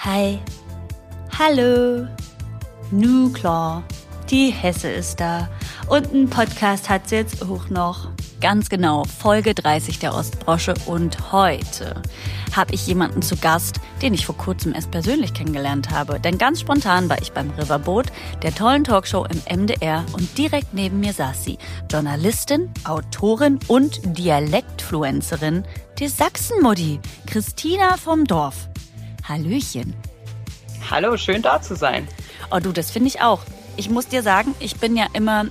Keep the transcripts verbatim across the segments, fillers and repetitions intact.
Hi, hallo, nu klar, die Hesse ist da und ein Podcast hat sie jetzt auch noch. Ganz genau, Folge dreißig der Ostbrosche und heute habe ich jemanden zu Gast, den ich vor kurzem erst persönlich kennengelernt habe. Denn ganz spontan war ich beim Riverboat, der tollen Talkshow im M D R und direkt neben mir saß sie, Journalistin, Autorin und Dialektfluencerin, die Sachsenmutti, Christina vom Dorf. Hallöchen. Hallo, schön da zu sein. Oh du, das finde ich auch. Ich muss dir sagen, ich bin ja immer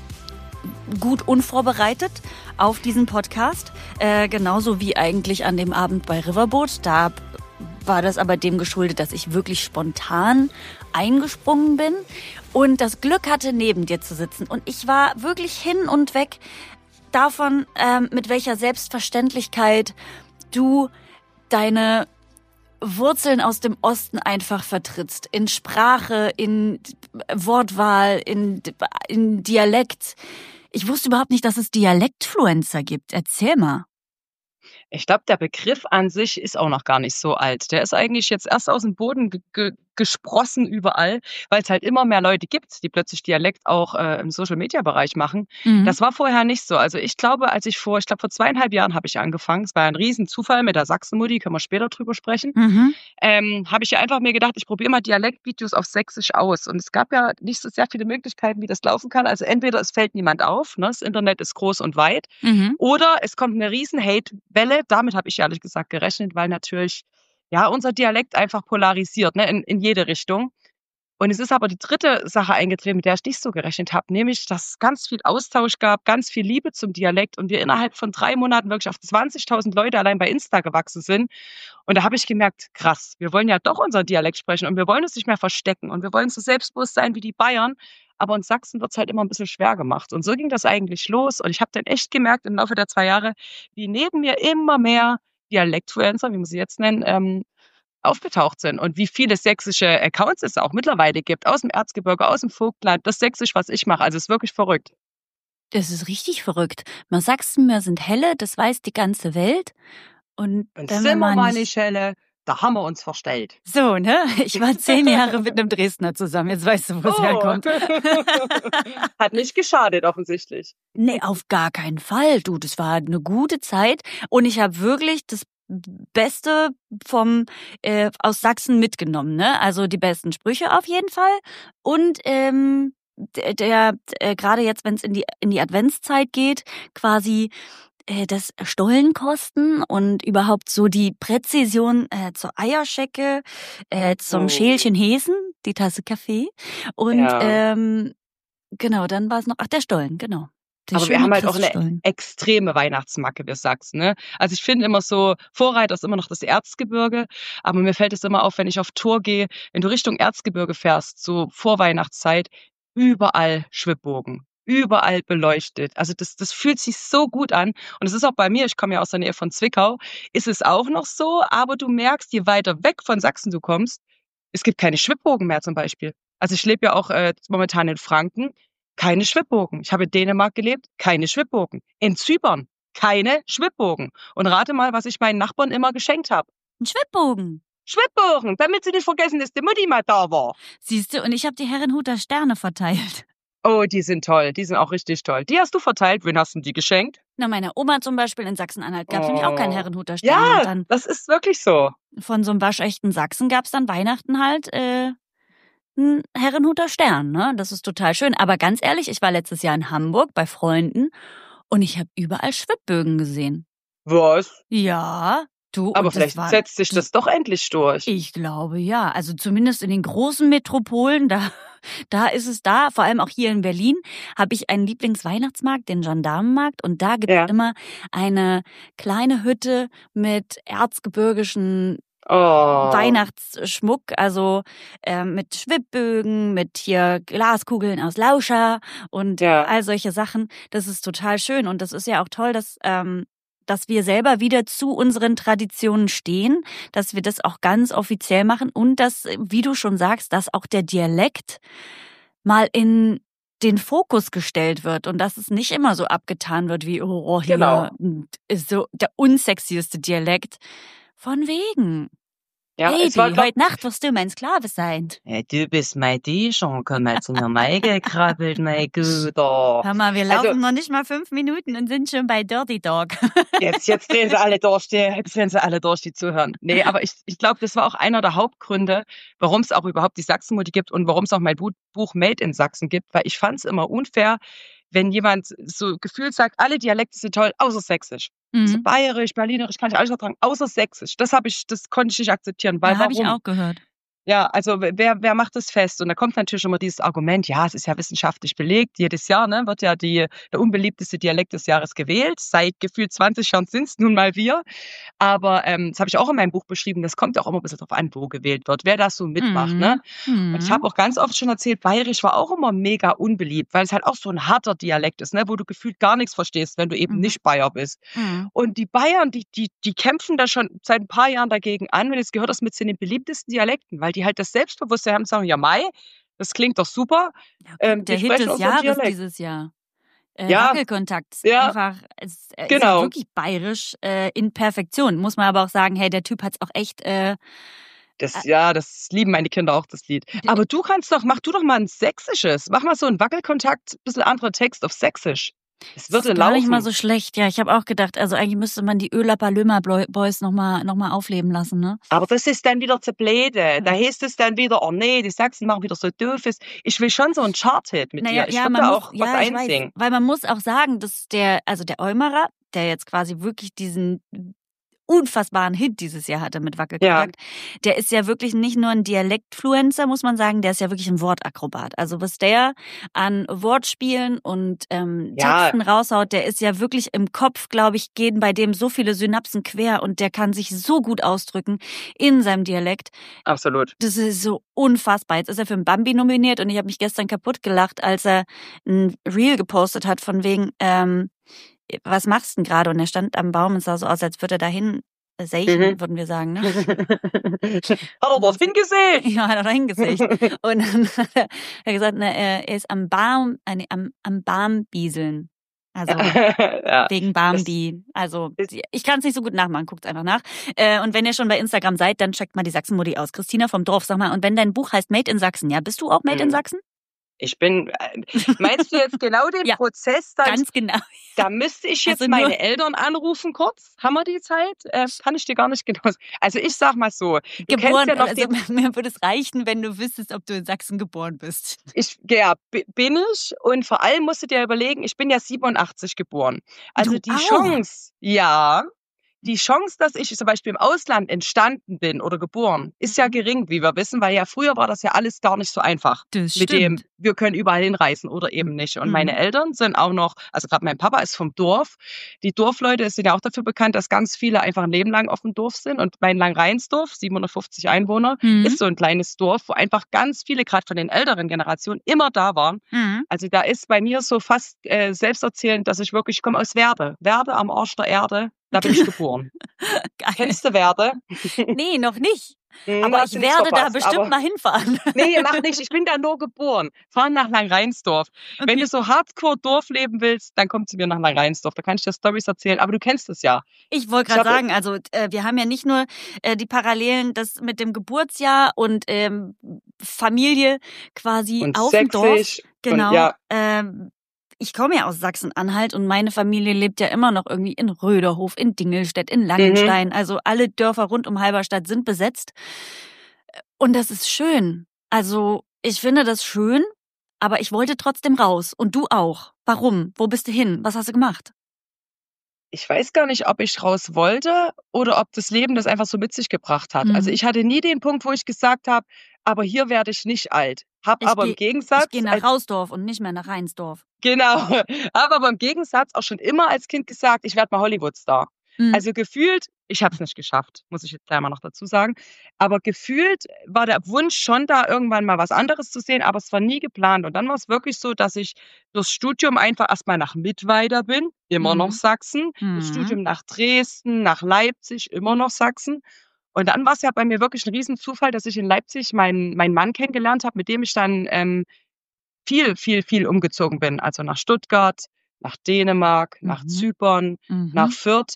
gut unvorbereitet auf diesen Podcast. Äh, genauso wie eigentlich an dem Abend bei Riverboat. Da war das aber dem geschuldet, dass ich wirklich spontan eingesprungen bin und das Glück hatte, neben dir zu sitzen. Und ich war wirklich hin und weg davon, ähm, mit welcher Selbstverständlichkeit du deine Wurzeln aus dem Osten einfach vertrittst. In Sprache, in Wortwahl, in, in Dialekt. Ich wusste überhaupt nicht, dass es Dialektfluencer gibt. Erzähl mal. Ich glaube, der Begriff an sich ist auch noch gar nicht so alt. Der ist eigentlich jetzt erst aus dem Boden ge- ge- gesprossen überall, weil es halt immer mehr Leute gibt, die plötzlich Dialekt auch äh, im Social-Media-Bereich machen. Mhm. Das war vorher nicht so. Also ich glaube, als ich vor, ich glaube vor zweieinhalb Jahren habe ich angefangen. Es war ein Riesenzufall mit der Sachsenmutti, können wir später drüber sprechen. Mhm. Ähm, habe ich ja einfach mir gedacht, ich probiere mal Dialektvideos auf Sächsisch aus. Und es gab ja nicht so sehr viele Möglichkeiten, wie das laufen kann. Also entweder es fällt niemand auf, ne? Das Internet ist groß und weit, Mhm. oder es kommt eine riesen Hate-Welle. Damit habe ich ehrlich gesagt gerechnet, weil natürlich ja unser Dialekt einfach polarisiert, ne? in, in jede Richtung. Und es ist aber die dritte Sache eingetreten, mit der ich nicht so gerechnet habe, nämlich, dass es ganz viel Austausch gab, ganz viel Liebe zum Dialekt und wir innerhalb von drei Monaten wirklich auf zwanzigtausend Leute allein bei Insta gewachsen sind. Und da habe ich gemerkt, krass, wir wollen ja doch unseren Dialekt sprechen und wir wollen uns nicht mehr verstecken und wir wollen so selbstbewusst sein wie die Bayern. Aber in Sachsen wird es halt immer ein bisschen schwer gemacht. Und so ging das eigentlich los. Und ich habe dann echt gemerkt im Laufe der zwei Jahre, wie neben mir immer mehr Dialektfluencer, wie man sie jetzt nennen, ähm, aufgetaucht sind und wie viele sächsische Accounts es auch mittlerweile gibt, aus dem Erzgebirge, aus dem Vogtland, das Sächsisch, was ich mache. Also es ist wirklich verrückt. Das ist richtig verrückt. Man Sachsen, wir sind helle, das weiß die ganze Welt. Und Und wenn sind wir man mal nicht nicht helle, da haben wir uns verstellt. so, ne? Ich war zehn Jahre mit einem Dresdner zusammen. Jetzt weißt du, wo es Oh. herkommt. Hat nicht geschadet, offensichtlich. Nee, auf gar keinen Fall. Du, das war eine gute Zeit. Und ich habe wirklich das Beste vom äh, aus Sachsen mitgenommen, ne? Also die besten Sprüche auf jeden Fall. Und ähm, der, der äh, gerade jetzt, wenn es in die in die Adventszeit geht, quasi äh, das Stollenkosten und überhaupt so die Präzision äh, zur Eierschecke, äh, zum Oh. Schälchen Hesen, die Tasse Kaffee. Und Ja. ähm, genau, dann war es noch, ach, der Stollen, genau. Der Aber wir schöne haben halt auch eine Christstollen. extreme Weihnachtsmacke, wir Sachsen, ne? Also ich finde immer so, Vorreiter ist immer noch das Erzgebirge, aber mir fällt es immer auf, wenn ich auf Tour gehe, wenn du Richtung Erzgebirge fährst, so vor Weihnachtszeit, überall Schwibbogen, überall beleuchtet. Also das, das fühlt sich so gut an. Und es ist auch bei mir, ich komme ja aus der Nähe von Zwickau, ist es auch noch so, aber du merkst, je weiter weg von Sachsen du kommst, es gibt keine Schwibbogen mehr zum Beispiel. Also ich lebe ja auch äh, momentan in Franken. Keine Schwibbogen. Ich habe in Dänemark gelebt, keine Schwibbogen. In Zypern, keine Schwibbogen. Und rate mal, was ich meinen Nachbarn immer geschenkt habe. Ein Schwibbogen. Schwibbogen, damit sie nicht vergessen, dass die Mutti mal da war. Siehst du, und ich habe die Herrenhuter Sterne verteilt. Oh, die sind toll, die sind auch richtig toll. Die hast du verteilt, wen hast du die geschenkt? Na, meiner Oma zum Beispiel in Sachsen-Anhalt gab es nämlich auch keinen Oh. Herrenhuter Stern. Ja, Und dann das ist wirklich so. von so einem waschechten Sachsen gab es dann Weihnachten halt äh, einen Herrenhuter Stern, ne? Das ist total schön. Aber ganz ehrlich, ich war letztes Jahr in Hamburg bei Freunden und ich habe überall Schwibbögen gesehen. Was? Ja, du, Aber und das vielleicht war, setzt sich das doch endlich durch. ich glaube ja. Also zumindest in den großen Metropolen, da, da ist es da. Vor allem auch hier in Berlin habe ich einen Lieblingsweihnachtsmarkt, den Gendarmenmarkt. Und da gibt es Ja. immer eine kleine Hütte mit erzgebirgischen Oh. Weihnachtsschmuck, also äh, mit Schwibbögen, mit hier Glaskugeln aus Lauscher und Ja. all solche Sachen. Das ist total schön und das ist ja auch toll, dass ähm, dass wir selber wieder zu unseren Traditionen stehen, dass wir das auch ganz offiziell machen und dass, wie du schon sagst, dass auch der Dialekt mal in den Fokus gestellt wird und dass es nicht immer so abgetan wird wie, oh, hier Genau. ist so der unsexieste Dialekt. Von wegen. Ja, es war, Baby, glaub, heute Nacht wirst du mein Sklave sein. ja, du bist mein Dijon, komm mal zu mir mal gekrabbelt, mein Guter. Hör mal, wir Also, laufen noch nicht mal fünf Minuten und sind schon bei Dirty Dog. jetzt, jetzt drehen sie alle durch, die, jetzt drehen sie alle durch, die zuhören. Nee, aber ich, ich glaube, das war auch einer der Hauptgründe, warum es auch überhaupt die Sachsenmutti gibt und warum es auch mein Bu- Buch Made in Sachsen gibt, weil ich fand es immer unfair, wenn jemand so gefühlt sagt, alle Dialekte sind toll, außer Sächsisch. Also Mhm. Bayerisch, Berlinerisch kann ich alles vertragen, außer Sächsisch. Das habe ich, das konnte ich nicht akzeptieren, weil Ja, habe ich warum? auch gehört. Ja, also wer, wer macht das fest? Und da kommt natürlich immer dieses Argument, ja, es ist ja wissenschaftlich belegt, jedes Jahr ne, wird ja die, der unbeliebteste Dialekt des Jahres gewählt. Seit gefühlt zwanzig Jahren sind es nun mal wir. Aber ähm, das habe ich auch in meinem Buch beschrieben, das kommt ja auch immer ein bisschen drauf an, wo gewählt wird, wer das so mitmacht. Mhm. Ne? Und ich habe Mhm. auch ganz oft schon erzählt, Bayerisch war auch immer mega unbeliebt, weil es halt auch so ein harter Dialekt ist, ne, wo du gefühlt gar nichts verstehst, wenn du eben Mhm. nicht Bayer bist. Mhm. Und die Bayern, die, die, die kämpfen da schon seit ein paar Jahren dagegen an, wenn es gehört das mit zu den beliebtesten Dialekten, weil die halt das Selbstbewusstsein haben, sagen, ja, Mai, das klingt doch super. Ja, Ähm, guck, wir der Hit sprechen des unseren Jahres Dialekt. dieses Jahr. Äh, Ja, Wackelkontakt. ja, Einfach, es äh, ist ja genau. wirklich bayerisch äh, in Perfektion. Muss man aber auch sagen, hey, der Typ hat's auch echt. Äh, Das, ja, das lieben meine Kinder auch, das Lied. d- Aber du kannst doch, mach du doch mal ein Sächsisches. Mach mal so einen Wackelkontakt, bisschen anderer Text auf Sächsisch. Das es würde ist gar nicht mal laufen. so schlecht. Ja, ich habe auch gedacht, also eigentlich müsste man die Ölapper Lömer Boys nochmal noch mal aufleben lassen, ne? Aber das ist dann wieder zu blöde. Da heißt es dann wieder, oh nee, die Sachsen machen wieder so doofes. Ich will schon so einen Chart-Hit mit Naja, dir. Ich ja, würde man da muss, auch was ja, ich weiß, einsingen. weil man muss auch sagen, dass der, also der Eumerer, der jetzt quasi wirklich diesen unfassbaren Hit dieses Jahr hatte mit Ja, Wackelkontakt, der ist ja wirklich nicht nur ein Dialektfluencer, muss man sagen, der ist ja wirklich ein Wortakrobat. Also was der an Wortspielen und ähm, ja, Texten raushaut, der ist ja wirklich im Kopf, glaube ich, gehen bei dem so viele Synapsen quer und der kann sich so gut ausdrücken in seinem Dialekt. absolut. Das ist so unfassbar. Jetzt ist er für einen Bambi nominiert und ich habe mich gestern kaputt gelacht, als er ein Reel gepostet hat von wegen, ähm, was machst du denn gerade? Und er stand am Baum und sah so aus, als würde er dahin seichen, Mhm. würden wir sagen, ne? Hat er dort hingesehen? Ja, hat er dahin geseicht. Und dann hat er, er gesagt, na, er ist am Baum, äh, nee, am, am Barmbieseln. Also Ja, wegen das Barmbi. Also ist, ich kann es nicht so gut nachmachen, guckt's einfach nach. Äh, und wenn ihr schon bei Instagram seid, dann checkt mal die Sachsenmutti aus. Christina vom Dorf, sag mal. Und wenn dein Buch heißt Made in Sachsen, ja, bist du auch Made in mhm. Sachsen? Ich bin, äh, meinst du jetzt genau den Ja, Prozess? Da, ganz genau. da müsste ich jetzt Also nur meine Eltern anrufen kurz. Haben wir die Zeit? Äh, kann ich dir gar nicht genau sagen. Also ich sag mal so, du kennst geboren, ja noch also den, mir würde es reichen, wenn du wüsstest, ob du in Sachsen geboren bist. ich, ja, bi- bin ich und vor allem musst du dir überlegen, ich bin ja siebenundachtzig geboren. Also Du die auch? Chance, ja, die Chance, dass ich zum Beispiel im Ausland entstanden bin oder geboren, ist ja Mhm. gering, wie wir wissen, weil ja früher war das ja alles gar nicht so einfach. Das Mit dem, stimmt. wir können überall hinreisen oder eben nicht. Und meine Mhm. Eltern sind auch noch, also gerade mein Papa ist vom Dorf. Die Dorfleute sind ja auch dafür bekannt, dass ganz viele einfach ein Leben lang auf dem Dorf sind. Und mein Langrheinsdorf, siebenhundertfünfzig Einwohner, Mhm. ist so ein kleines Dorf, wo einfach ganz viele, gerade von den älteren Generationen, immer da waren. Mhm. Also da ist bei mir so fast äh, selbsterzählend, dass ich wirklich, ich komme aus Werde. Werde am Arsch der Erde, da bin ich geboren. Geil. Kennst du Werde? Nee, noch nicht. Hm, Aber hast ich du nichts werde da verpasst. bestimmt Aber mal hinfahren. nee, mach nicht. Ich bin da nur geboren. Fahr nach Langrheinsdorf. Wenn Okay. du so hardcore Dorf leben willst, dann komm zu mir nach Langrheinsdorf. Da kann ich dir Storys erzählen. Aber du kennst es ja. Ich wollte Ich gerade habe sagen, also äh, wir haben ja nicht nur äh, die Parallelen, das mit dem Geburtsjahr und ähm, Familie quasi und auf dem Dorf. sächsisch und Genau. ja, Ähm, ich komme ja aus Sachsen-Anhalt und meine Familie lebt ja immer noch irgendwie in Röderhof, in Dingelstedt, in mhm. Langenstein. Also alle Dörfer rund um Halberstadt sind besetzt. Und das ist schön. Also ich finde das schön, aber ich wollte trotzdem raus. Und du auch. Warum? Wo bist du hin? Was hast du gemacht? Ich weiß gar nicht, ob ich raus wollte oder ob das Leben das einfach so mit sich gebracht hat. Also Mhm. ich hatte nie den Punkt, wo ich gesagt habe, aber hier werde ich nicht alt. Hab Ich aber im gehe ich Gegensatz, geh nach als, Rausdorf und nicht mehr nach Reinsdorf. genau, habe aber im Gegensatz auch schon immer als Kind gesagt, ich werde mal Hollywood-Star. Mhm. Also gefühlt, ich habe es nicht geschafft, muss ich jetzt gleich mal noch dazu sagen, aber gefühlt war der Wunsch schon da, irgendwann mal was anderes zu sehen, aber es war nie geplant. Und dann war es wirklich so, dass ich durchs Studium einfach erstmal nach Mittweida bin, immer noch Mhm. Sachsen, das Mhm. Studium nach Dresden, nach Leipzig, immer noch Sachsen. Und dann war es ja bei mir wirklich ein Riesenzufall, dass ich in Leipzig meinen, meinen Mann kennengelernt habe, mit dem ich dann ähm, viel, viel, viel umgezogen bin. Also nach Stuttgart, nach Dänemark, nach Mhm. Zypern, nach Mhm. Fürth.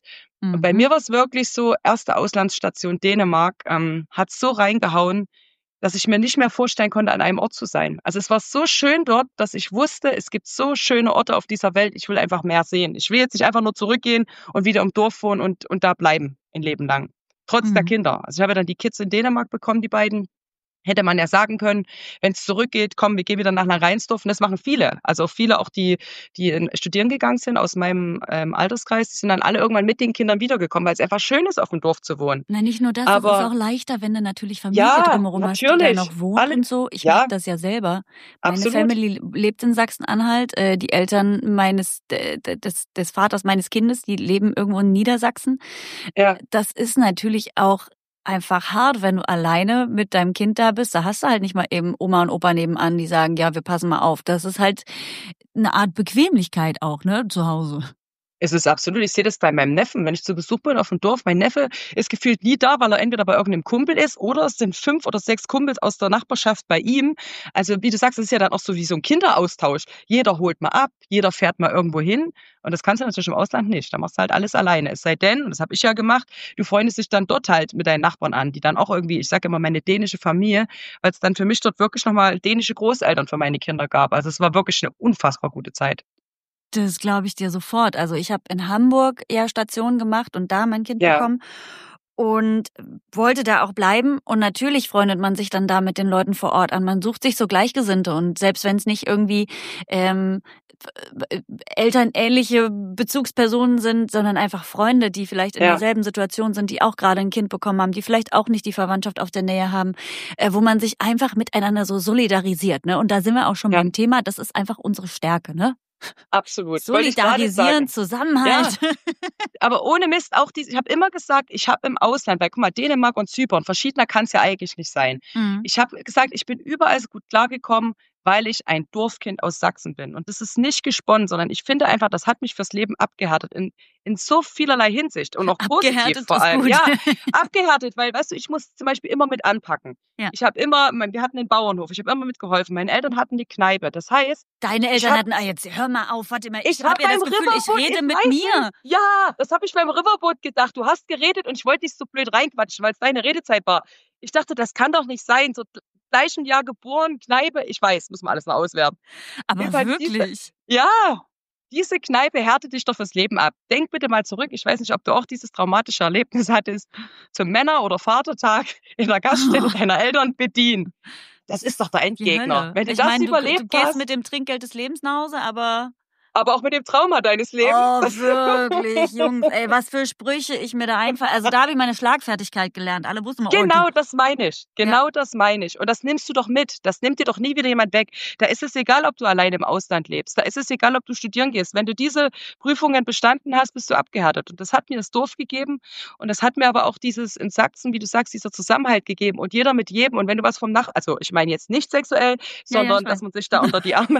Und bei Mhm. mir war es wirklich so, erste Auslandsstation Dänemark, ähm, hat so reingehauen, dass ich mir nicht mehr vorstellen konnte, an einem Ort zu sein. Also es war so schön dort, dass ich wusste, es gibt so schöne Orte auf dieser Welt, ich will einfach mehr sehen. Ich will jetzt nicht einfach nur zurückgehen und wieder im Dorf wohnen und, und da bleiben, ein Leben lang. Trotz der Mhm. Kinder. Also ich habe dann die Kids in Dänemark bekommen, die beiden. Hätte man ja sagen können, wenn es zurückgeht, komm, wir gehen wieder nach Reinsdorf. Und das machen viele. Also viele auch, die, die in studieren gegangen sind aus meinem ähm, Alterskreis, die sind dann alle irgendwann mit den Kindern wiedergekommen, weil es einfach schön ist, auf dem Dorf zu wohnen. Na, nicht nur das, es ist Aber auch leichter, wenn du natürlich Familie ja, drumherum hast, die da natürlich. noch wohnt Alle, und so. Ich ja, merke das ja selber. Meine absolut. Family lebt in Sachsen-Anhalt. Äh, die Eltern meines d- d- des, des Vaters meines Kindes, die leben irgendwo in Niedersachsen. Ja, Das ist natürlich auch einfach hart, wenn du alleine mit deinem Kind da bist. Da hast du halt nicht mal eben Oma und Opa nebenan, die sagen, ja, wir passen mal auf. Das ist halt eine Art Bequemlichkeit auch, ne, zu Hause. es ist absolut. Ich sehe das bei meinem Neffen, wenn ich zu Besuch bin auf dem Dorf. Mein Neffe ist gefühlt nie da, weil er entweder bei irgendeinem Kumpel ist oder es sind fünf oder sechs Kumpels aus der Nachbarschaft bei ihm. Also wie du sagst, es ist ja dann auch so wie so ein Kinderaustausch. Jeder holt mal ab, jeder fährt mal irgendwo hin. Und das kannst du natürlich im Ausland nicht. Da machst du halt alles alleine. Es sei denn, und das habe ich ja gemacht, du freundest dich dann dort halt mit deinen Nachbarn an, die dann auch irgendwie, ich sage immer meine dänische Familie, weil es dann für mich dort wirklich nochmal dänische Großeltern für meine Kinder gab. Also es war wirklich eine unfassbar gute Zeit. Das glaube ich dir sofort. Also ich habe in Hamburg ja Station gemacht und da mein Kind Ja, bekommen und wollte da auch bleiben. Und natürlich freundet man sich dann da mit den Leuten vor Ort an. Man sucht sich so Gleichgesinnte und selbst wenn es nicht irgendwie ähm, äh, elternähnliche Bezugspersonen sind, sondern einfach Freunde, die vielleicht in ja, derselben Situation sind, die auch gerade ein Kind bekommen haben, die vielleicht auch nicht die Verwandtschaft auf der Nähe haben, äh, wo man sich einfach miteinander so solidarisiert. Ne? Und da sind wir auch schon ja, beim Thema, das ist einfach unsere Stärke, ne? absolut. Wollte ich gerade Solidarisieren, sagen. Ja, Zusammenhalt. aber ohne Mist auch diese, ich habe immer gesagt, ich habe im Ausland, weil guck mal, Dänemark und Zypern, verschiedener kann es ja eigentlich nicht sein. Mhm. Ich habe gesagt, ich bin überall so gut klargekommen, weil ich ein Dorfkind aus Sachsen bin. Und das ist nicht gesponnen, sondern ich finde einfach, das hat mich fürs Leben abgehärtet in, in so vielerlei Hinsicht und auch positiv Abgehärtet vor ist allem. gut. Ja, abgehärtet, weil, weißt du, ich muss zum Beispiel immer mit anpacken. Ja. Ich habe immer, mein- wir hatten den Bauernhof, ich habe immer mitgeholfen. Meine Eltern hatten die Kneipe. Das heißt, Deine ich Eltern habe hatten, ah jetzt hör mal auf, warte mal, ich ich habe habe ja das beim Gefühl, ich Riverboot rede in mit Meißen, mir. ja, das habe ich beim Riverboot gedacht. Du hast geredet und ich wollte nicht so blöd reinquatschen, weil es deine Redezeit war. Ich dachte, das kann doch nicht sein. So gleichen Jahr geboren, Kneipe, ich weiß, muss man alles noch auswerten. Aber Jedenfalls diese, wirklich. ja, diese Kneipe härtet dich doch fürs Leben ab. Denk bitte mal zurück. Ich weiß nicht, ob du auch dieses traumatische Erlebnis hattest, zum Männer- oder Vatertag in der Gaststätte deiner Eltern bedienen. Das ist doch der Die Endgegner. Hölle. Wenn du Ich das meine, du, du überlebt gehst hast, mit dem Trinkgeld des Lebens nach Hause, aber aber auch mit dem Trauma deines Lebens, oh, das wirklich, Jungs, ey, was für Sprüche ich mir da einfalle. Also da habe ich meine Schlagfertigkeit gelernt. Alle wussten mal, oh, du. genau das meine ich. Ja. Genau das meine ich. Und das nimmst du doch mit. Das nimmt dir doch nie wieder jemand weg. Da ist es egal, ob du alleine im Ausland lebst. Da ist es egal, ob du studieren gehst. Wenn du diese Prüfungen bestanden hast, bist du abgehärtet. Und das hat mir das Dorf gegeben. Und das hat mir aber auch dieses in Sachsen, wie du sagst, dieser Zusammenhalt gegeben. Und jeder mit jedem. Und wenn du was vom Nach... Also ich meine jetzt nicht sexuell, Ja, ja, sondern ich weiß. dass man sich da unter die Arme...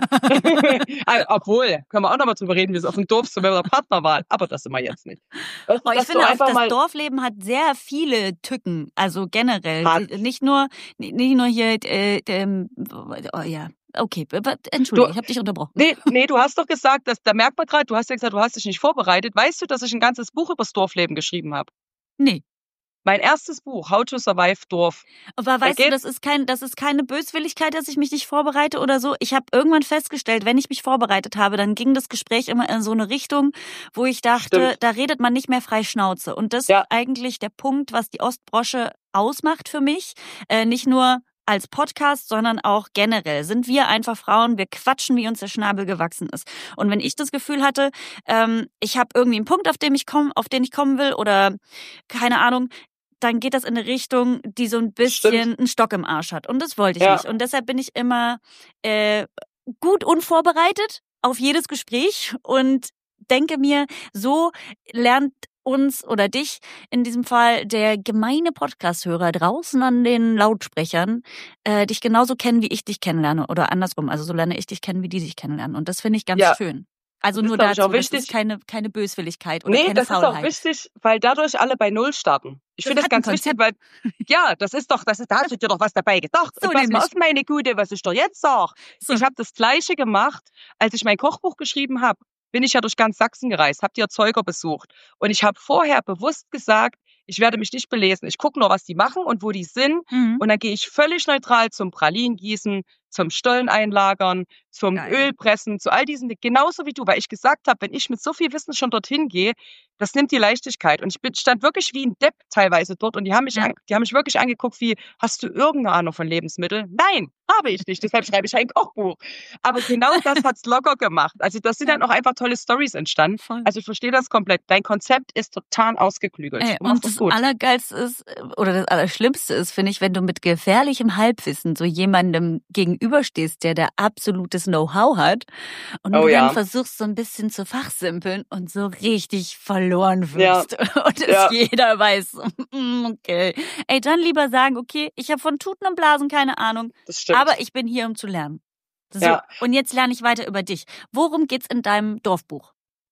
Also, obwohl, können wir auch noch mal drüber reden, wie es auf dem Dorf so bei der Partnerwahl. Aber das sind wir jetzt nicht. Weißt du, Oh, ich dass du finde auch, einfach das mal Dorfleben hat sehr viele Tücken. Also generell. hat. Nicht nur, nicht nur hier, äh, ähm, oh ja. Okay, Entschuldigung, ich habe dich unterbrochen. Nee, nee, du hast doch gesagt, dass, da merkt man gerade, du hast ja gesagt, du hast dich nicht vorbereitet. Weißt du, dass ich ein ganzes Buch übers Dorfleben geschrieben habe? Nee. Mein erstes Buch, How to Survive Dorf. Aber weißt geht- du, das ist kein, das ist keine Böswilligkeit, dass ich mich nicht vorbereite oder so. Ich habe irgendwann festgestellt, wenn ich mich vorbereitet habe, dann ging das Gespräch immer in so eine Richtung, wo ich dachte, Stimmt. da redet man nicht mehr frei Schnauze. Und das Ja. ist eigentlich der Punkt, was die Ostbrosche ausmacht für mich. Äh, nicht nur als Podcast, sondern auch generell sind wir einfach Frauen, wir quatschen, wie uns der Schnabel gewachsen ist. Und wenn ich das Gefühl hatte, ähm, ich habe irgendwie einen Punkt, auf den ich komme, auf den ich kommen will oder keine Ahnung, dann geht das in eine Richtung, die so ein bisschen Stimmt. einen Stock im Arsch hat. Und das wollte ich Ja. nicht. Und deshalb bin ich immer äh, gut unvorbereitet auf jedes Gespräch und denke mir, so lernt uns oder dich in diesem Fall der gemeine Podcast-Hörer draußen an den Lautsprechern äh, dich genauso kennen, wie ich dich kennenlerne oder andersrum. Also so lerne ich dich kennen, wie die dich kennenlernen. Und das finde ich ganz Ja. schön. Also Das ist, nur glaub ich, dazu, auch das wichtig. ist keine, keine Böswilligkeit oder Nee, keine das ist Faulheit. auch wichtig, weil dadurch alle bei Null starten. Ich Das finde das hat ein ganz wichtig, weil, ja, das ist doch, das ist, da hast du dir doch was dabei gedacht. So Und pass mal nämlich. auf, meine Gute, was ich doch jetzt sag. So. Ich habe das Gleiche gemacht, als ich mein Kochbuch geschrieben habe. bin ich ja durch ganz Sachsen gereist, habe die Erzeuger besucht. Und ich habe vorher bewusst gesagt, ich werde mich nicht belesen. Ich gucke nur, was die machen und wo die sind. Mhm. Und dann gehe ich völlig neutral zum Pralinengießen, zum Stollen einlagern, zum Geil. Ölpressen, zu all diesen Dingen. Genauso wie du, weil ich gesagt habe, wenn ich mit so viel Wissen schon dorthin gehe, das nimmt die Leichtigkeit. Und ich bin, stand wirklich wie ein Depp teilweise dort und die haben mich, Ja. an, die haben mich wirklich angeguckt wie, hast du irgendeine Ahnung von Lebensmitteln? Nein, habe ich nicht. Deshalb schreibe ich ein Kochbuch. Aber genau das hat's locker gemacht. Also das sind Ja. dann auch einfach tolle Stories entstanden. Voll. Also ich verstehe das komplett. Dein Konzept ist total ausgeklügelt. Ey, Du machst und das das gut. Allergeilste ist, äh, oder das Allerschlimmste ist, finde ich, wenn du mit gefährlichem Halbwissen so jemandem gegenüberstehst, der da absolutes Know-how hat und Oh du dann ja. versuchst, so ein bisschen zu fachsimpeln und so richtig verloren Ja. wirkst. Und es Ja. jeder weiß, mm, okay. Ey, dann lieber sagen, okay, ich habe von Tuten und Blasen keine Ahnung, Das stimmt. aber ich bin hier, um zu lernen. So, Ja. und jetzt lerne ich weiter über dich. Worum geht's in deinem Dorfbuch?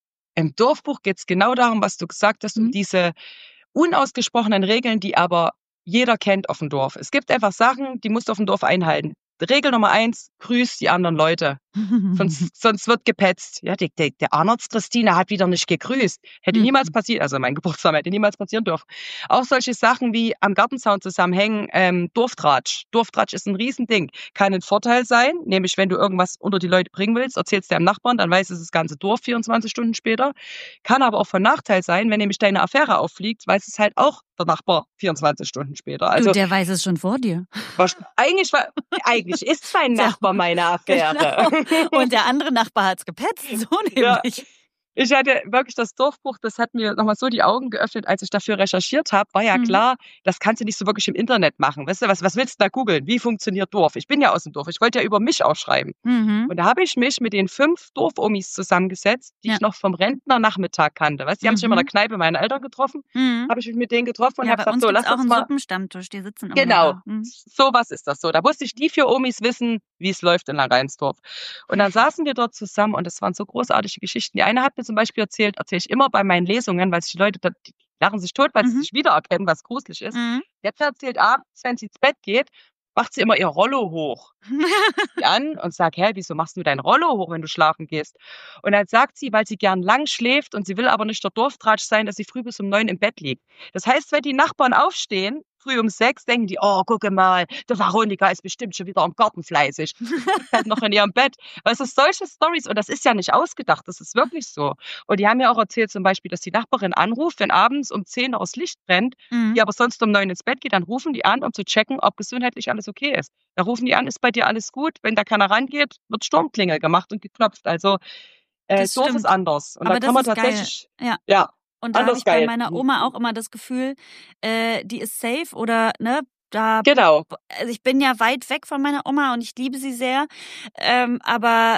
Im Dorfbuch geht's genau darum, was du gesagt hast, um Mhm. diese unausgesprochenen Regeln, die aber jeder kennt auf dem Dorf. Es gibt einfach Sachen, die musst du auf dem Dorf einhalten. Regel Nummer eins, grüß die anderen Leute. Sonst, sonst wird gepetzt. Ja, die, die, der Arnold Christine hat wieder nicht gegrüßt. Hätte Mhm. niemals passiert, also mein Geburtstag hätte niemals passieren dürfen. Auch solche Sachen wie am Gartenzaun zusammenhängen, ähm, Dorftratsch. Dorftratsch ist ein Riesending. Kann ein Vorteil sein, nämlich wenn du irgendwas unter die Leute bringen willst, erzählst deinem Nachbarn, dann weiß es das ganze Dorf vierundzwanzig Stunden später. Kann aber auch von Nachteil sein, wenn nämlich deine Affäre auffliegt, weiß es halt auch der Nachbar vierundzwanzig Stunden später. Also Du, der weiß es schon vor dir. was, eigentlich, war, eigentlich ist mein Der- Nachbar meine Affäre. Genau. Und der andere Nachbar hat's gepetzt, so Ja. nämlich. Ich hatte wirklich das Dorfbuch, das hat mir nochmal so die Augen geöffnet, als ich dafür recherchiert habe. War ja Mhm. klar, das kannst du nicht so wirklich im Internet machen. Weißt du, was, was willst du da googeln? Wie funktioniert Dorf? Ich bin ja aus dem Dorf. Ich wollte ja über mich auch schreiben. Mhm. Und da habe ich mich mit den fünf Dorfomis zusammengesetzt, die Ja. ich noch vom Rentnernachmittag kannte. Weißt du, die haben sich immer in Mhm. der Kneipe meiner Eltern getroffen. Mhm. Habe ich mich mit denen getroffen und Ja, habe bei gesagt, uns so, gibt's lass auch uns einen mal. Suppenstammtisch, die sitzen immer Genau, noch da. Mhm. so was ist das so. Da wusste ich, die vier Omis wissen, wie es läuft in Lanreinsdorf. Und dann saßen wir dort zusammen und das waren so großartige Geschichten. Die eine hat mir zum Beispiel erzählt, erzähle ich immer bei meinen Lesungen, weil sich die Leute, da, die lachen sich tot, weil sie Mhm. sich wiedererkennen, was gruselig ist. Mhm. Die hat mir erzählt, abends, wenn sie ins Bett geht, macht sie immer ihr Rollo hoch. Die an und sagt, hä, wieso machst du dein Rollo hoch, wenn du schlafen gehst? Und dann sagt sie, weil sie gern lang schläft und sie will aber nicht der Dorftratsch sein, dass sie früh bis um neun im Bett liegt. Das heißt, wenn die Nachbarn aufstehen, früh um sechs, denken die, oh, gucke mal, der Veronika ist bestimmt schon wieder am Garten fleißig. Die liegt halt noch in ihrem Bett. Also solche Storys, und das ist ja nicht ausgedacht, das ist wirklich so. Und die haben mir auch erzählt zum Beispiel, dass die Nachbarin anruft, wenn abends um zehn noch das Licht brennt, Mhm. die aber sonst um neun ins Bett geht, dann rufen die an, um zu checken, ob gesundheitlich alles okay ist. Da rufen die an, ist bei dir alles gut? Wenn da keiner rangeht, wird Sturmklingel gemacht und geklopft. Also äh, Das Dorf stimmt. ist anders. Und Aber da kann das man ist geil. tatsächlich, Ja. ja, Und da habe anders ich bei geil. meiner Oma auch immer das Gefühl, äh, die ist safe oder, ne, da, Genau, also ich bin ja weit weg von meiner Oma und ich liebe sie sehr, ähm, aber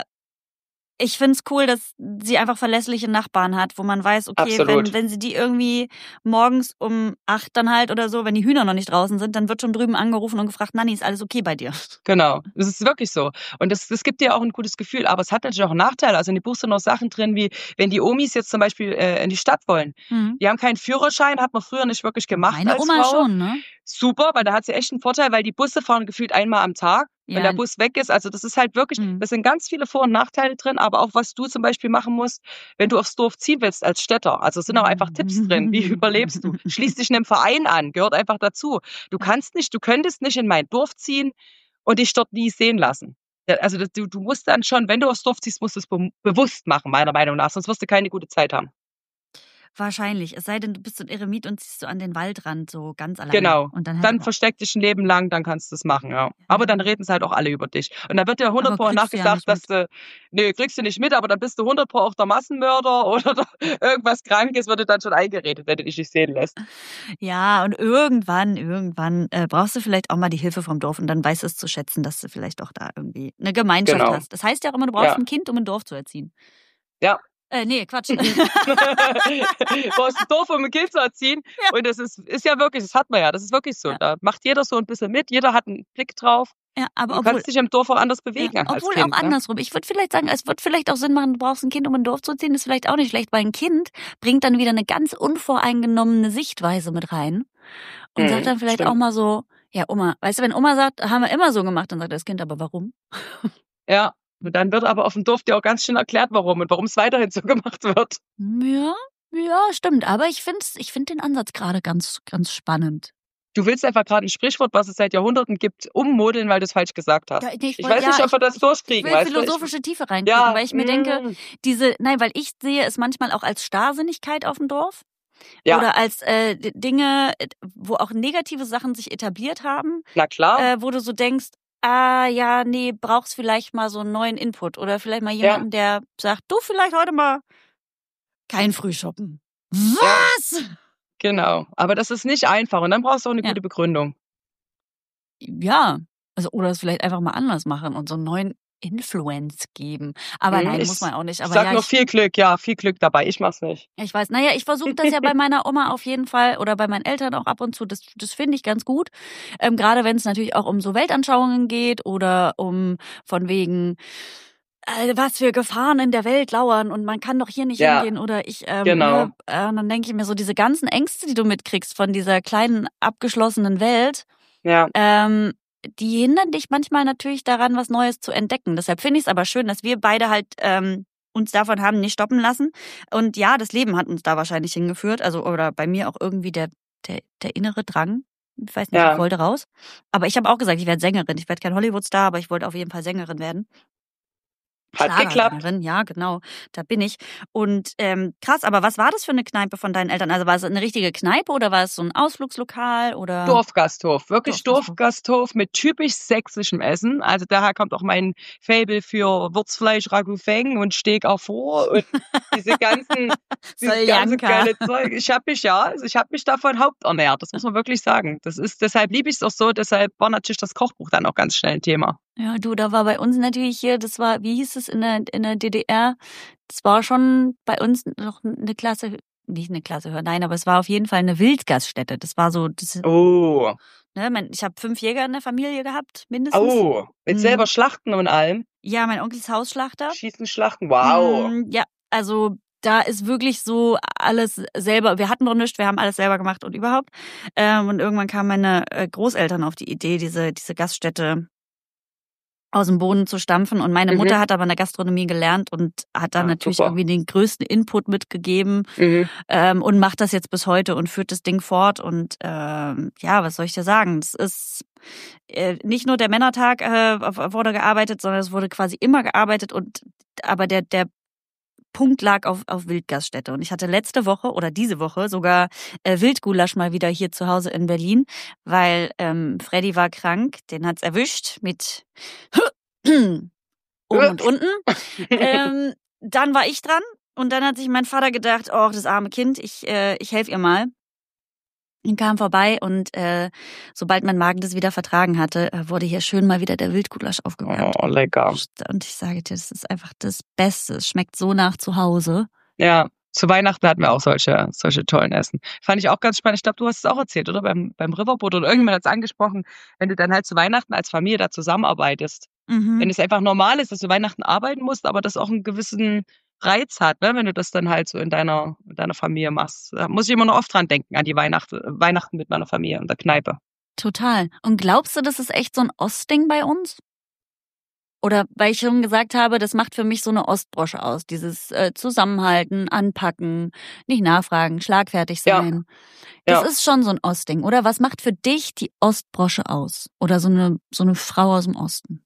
ich find's cool, dass sie einfach verlässliche Nachbarn hat, wo man weiß, okay, wenn, absolut. wenn sie die irgendwie morgens um acht dann halt oder so, wenn die Hühner noch nicht draußen sind, dann wird schon drüben angerufen und gefragt, Nanni, ist alles okay bei dir? Genau, es ist wirklich so. Und das, das gibt dir auch ein gutes Gefühl. Aber es hat natürlich auch einen Nachteil. Also in dem Buch sind noch Sachen drin, wie wenn die Omis jetzt zum Beispiel äh, in die Stadt wollen. Mhm. Die haben keinen Führerschein, hat man früher nicht wirklich gemacht Meine als Oma Frau. schon, ne? Super, weil da hat sie echt einen Vorteil, weil die Busse fahren gefühlt einmal am Tag. Wenn Ja. der Bus weg ist, also das ist halt wirklich, Mhm. das sind ganz viele Vor- und Nachteile drin, aber auch was du zum Beispiel machen musst, wenn du aufs Dorf ziehen willst als Städter. Also es sind auch einfach Tipps drin. Wie überlebst du? Schließ dich einem Verein an, gehört einfach dazu. Du kannst nicht, du könntest nicht in mein Dorf ziehen und dich dort nie sehen lassen. Ja, also das, du, du musst dann schon, wenn du aufs Dorf ziehst, musst du es be bewusst machen, meiner Meinung nach, sonst wirst du keine gute Zeit haben. Wahrscheinlich. Es sei denn, du bist so ein Eremit und ziehst so an den Waldrand so ganz alleine. Genau. Und dann, halt Dann aber- versteck dich ein Leben lang, dann kannst du es machen, ja. Aber dann reden es halt auch alle über dich. Und dann wird dir hundert Aber Pro kriegst du ja nachgesagt, nicht dass du, nee, kriegst du nicht mit, aber dann bist du hundert Pro auch der Massenmörder oder der, irgendwas Krankes wird dir dann schon eingeredet, wenn du dich nicht sehen lässt. Ja, und irgendwann, irgendwann äh, brauchst du vielleicht auch mal die Hilfe vom Dorf und dann weißt du es zu schätzen, dass du vielleicht doch da irgendwie eine Gemeinschaft Genau. hast. Das heißt ja auch immer, du brauchst Ja. ein Kind, um ein Dorf zu erziehen. Ja. Äh, nee, Quatsch. Du brauchst ein Dorf, um ein Kind zu erziehen. Ja. Und das ist, ist ja wirklich, das hat man ja, das ist wirklich so. Ja. Da macht jeder so ein bisschen mit, jeder hat einen Blick drauf. Ja, aber Du obwohl, kannst dich im Dorf auch anders bewegen ja, als obwohl Kind. auch Ne? andersrum. Ich würde vielleicht sagen, es wird vielleicht auch Sinn machen, du brauchst ein Kind, um ein Dorf zu erziehen. Das ist vielleicht auch nicht schlecht, weil ein Kind bringt dann wieder eine ganz unvoreingenommene Sichtweise mit rein und Mhm, sagt dann vielleicht stimmt. auch mal so, ja, Oma, weißt du, wenn Oma sagt, haben wir immer so gemacht, dann sagt das Kind, aber warum? Ja. Und dann wird aber auf dem Dorf dir auch ganz schön erklärt, warum und warum es weiterhin so gemacht wird. Ja, ja, stimmt. Aber ich finde ich find den Ansatz gerade ganz, ganz spannend. Du willst einfach gerade ein Sprichwort, was es seit Jahrhunderten gibt, ummodeln, weil du es falsch gesagt hast. Ja, nee, ich ich wollt- weiß ja, nicht, ob wir das Ich durchkriegen, will weißt du? philosophische Tiefe reinkriegen, Ja, weil ich mir denke, mm, diese, nein, weil ich sehe es manchmal auch als Starrsinnigkeit auf dem Dorf ja, oder als äh, D- Dinge, äh, wo auch negative Sachen sich etabliert haben, na klar. äh, wo du so denkst, ah ja, nee, brauchst vielleicht mal so einen neuen Input oder vielleicht mal Ja, jemanden, der sagt, du vielleicht heute mal kein Frühshoppen. ja, Was? genau. Aber das ist nicht einfach und dann brauchst du auch eine Ja. gute Begründung. Ja, also oder es vielleicht einfach mal anders machen und so einen neuen Influence geben. Aber Hm, nein, ich, muss man auch nicht. ich Aber sag ja, nur ich, viel Glück, ja, viel Glück dabei. Ich mach's nicht. ich weiß, naja, ich versuche das ja bei meiner Oma auf jeden Fall oder bei meinen Eltern auch ab und zu. Das, das finde ich ganz gut. Ähm, gerade wenn es natürlich auch um so Weltanschauungen geht oder um von wegen, äh, was für Gefahren in der Welt lauern und man kann doch hier nicht Ja, hingehen oder ich, ähm, genau. ne, äh, und dann denke ich mir so, diese ganzen Ängste, die du mitkriegst von dieser kleinen, abgeschlossenen Welt, Ja, ähm, die hindern dich manchmal natürlich daran, was Neues zu entdecken. Deshalb finde ich es aber schön, dass wir beide halt ähm, uns davon haben nicht stoppen lassen. Und ja, das Leben hat uns da wahrscheinlich hingeführt. Also, oder bei mir auch irgendwie der, der, der innere Drang. Ich weiß nicht, ich ja. wollte raus. Aber ich habe auch gesagt, ich werde Sängerin. Ich werde kein Hollywood-Star, aber ich wollte auf jeden Fall Sängerin werden. Hat geklappt. Schlagersängerin, ja, genau, da bin ich. Und ähm, krass, aber was war das für eine Kneipe von deinen Eltern? Also war es eine richtige Kneipe oder war es so ein Ausflugslokal oder Dorfgasthof, wirklich Dorfgasthof? Dorfgasthof mit typisch sächsischem Essen. Also daher kommt auch mein Faible für Würzfleisch, Ragoufeng und Steak au four und diese ganzen, dieses ganze Soljanka. geile Zeug. Ich habe mich ja, also ich habe mich davon haupternährt. Das muss man wirklich sagen. Das ist, deshalb liebe ich es auch so. Deshalb war natürlich das Kochbuch dann auch ganz schnell ein Thema. Ja, du, da war bei uns natürlich hier, das war, wie hieß es in der, in der D D R? Das war schon bei uns noch eine Klasse, nicht eine Klasse höher, nein, aber es war auf jeden Fall eine Wildgaststätte. Das war so, das, Oh, ne, mein, ich habe fünf Jäger in der Familie gehabt, mindestens. oh, mit Mhm. selber Schlachten und allem. Ja, mein Onkel ist Hausschlachter. Schießen, Schlachten, wow. Mm, ja, also da ist wirklich so alles selber. Wir hatten noch nichts, wir haben alles selber gemacht und überhaupt. Ähm, und irgendwann kamen meine äh, Großeltern auf die Idee, diese diese Gaststätte aus dem Boden zu stampfen. Und meine Mhm. Mutter hat aber in der Gastronomie gelernt und hat dann Ah, natürlich super. irgendwie den größten Input mitgegeben Mhm. ähm, und macht das jetzt bis heute und führt das Ding fort. Und ähm, ja, was soll ich dir sagen? Das ist äh, nicht nur der Männertag äh, wurde gearbeitet, sondern es wurde quasi immer gearbeitet. Und aber der der Punkt lag auf, auf Wildgaststätte. Und ich hatte letzte Woche oder diese Woche sogar äh, Wildgulasch mal wieder hier zu Hause in Berlin, weil ähm, Freddy war krank, den hat's erwischt mit oben und unten. Ähm, dann war ich dran und dann hat sich mein Vater gedacht, oh, das arme Kind, ich, äh, ich helfe ihr mal. Ich kam vorbei und äh, sobald mein Magen das wieder vertragen hatte, äh, wurde hier schön mal wieder der Wildgulasch aufgewärmt. Oh, lecker. Und ich sage dir, das ist einfach das Beste. Es schmeckt so nach zu Hause. Ja, zu Weihnachten hatten wir auch solche, solche tollen Essen. Fand ich auch ganz spannend. Ich glaube, du hast es auch erzählt, oder? Beim, beim Riverboat oder irgendjemand hat es angesprochen, wenn du dann halt zu Weihnachten als Familie da zusammenarbeitest. Mhm. Wenn es einfach normal ist, dass du Weihnachten arbeiten musst, aber das auch einen gewissen Reiz hat, ne? Wenn du das dann halt so in deiner, in deiner Familie machst. Da muss ich immer noch oft dran denken, an die Weihnachten, Weihnachten mit meiner Familie in der Kneipe. Total. Und glaubst du, das ist echt so ein Ostding bei uns? Oder weil ich schon gesagt habe, das macht für mich so eine Ostbrosche aus. Dieses äh, Zusammenhalten, anpacken, nicht nachfragen, schlagfertig Ja. sein. Das Ja. ist schon so ein Ostding, oder? Was macht für dich die Ostbrosche aus? Oder so eine, so eine Frau aus dem Osten?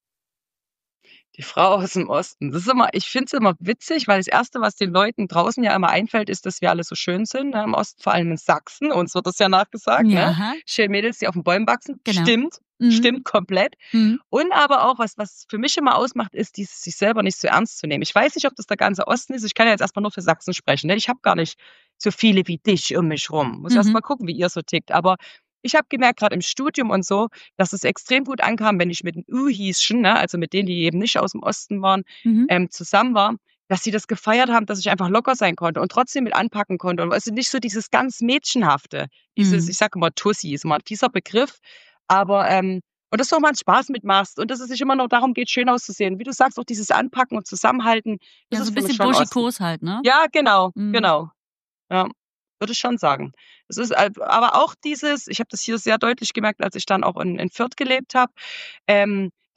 Die Frau aus dem Osten. Das ist immer, ich finde es immer witzig, weil das Erste, was den Leuten draußen ja immer einfällt, ist, dass wir alle so schön sind, ne? Im Osten, vor allem in Sachsen. Uns wird das ja nachgesagt, ne? Ja. Schön Mädels, die auf den Bäumen wachsen. Genau. Stimmt, Mhm. stimmt komplett. Mhm. Und aber auch, was, was für mich immer ausmacht, ist, dieses sich selber nicht so ernst zu nehmen. Ich weiß nicht, ob das der ganze Osten ist. Ich kann ja jetzt erstmal nur für Sachsen sprechen. Ne? Ich habe gar nicht so viele wie dich um mich rum. Muss Mhm. erst mal gucken, wie ihr so tickt. Aber ich habe gemerkt, gerade im Studium und so, dass es extrem gut ankam, wenn ich mit den Uhieschen, ne, also mit denen, die eben nicht aus dem Osten waren, Mhm. ähm, zusammen war, dass sie das gefeiert haben, dass ich einfach locker sein konnte und trotzdem mit anpacken konnte. Und also nicht so dieses ganz Mädchenhafte, dieses, Mhm. ich sage immer Tussi, ist immer dieser Begriff. Aber, ähm, und dass du auch mal einen Spaß mitmachst und dass es nicht immer nur darum geht, schön auszusehen. Wie du sagst, auch dieses Anpacken und Zusammenhalten, das Ja, so ist ein für mich bisschen schon Osten. burschikos halt, ne? Ja, genau, Mhm. genau. Ja, würde ich schon sagen. Es ist al- aber auch dieses, ich habe das hier sehr deutlich gemerkt, als ich dann auch in, in Fürth gelebt habe, ähm,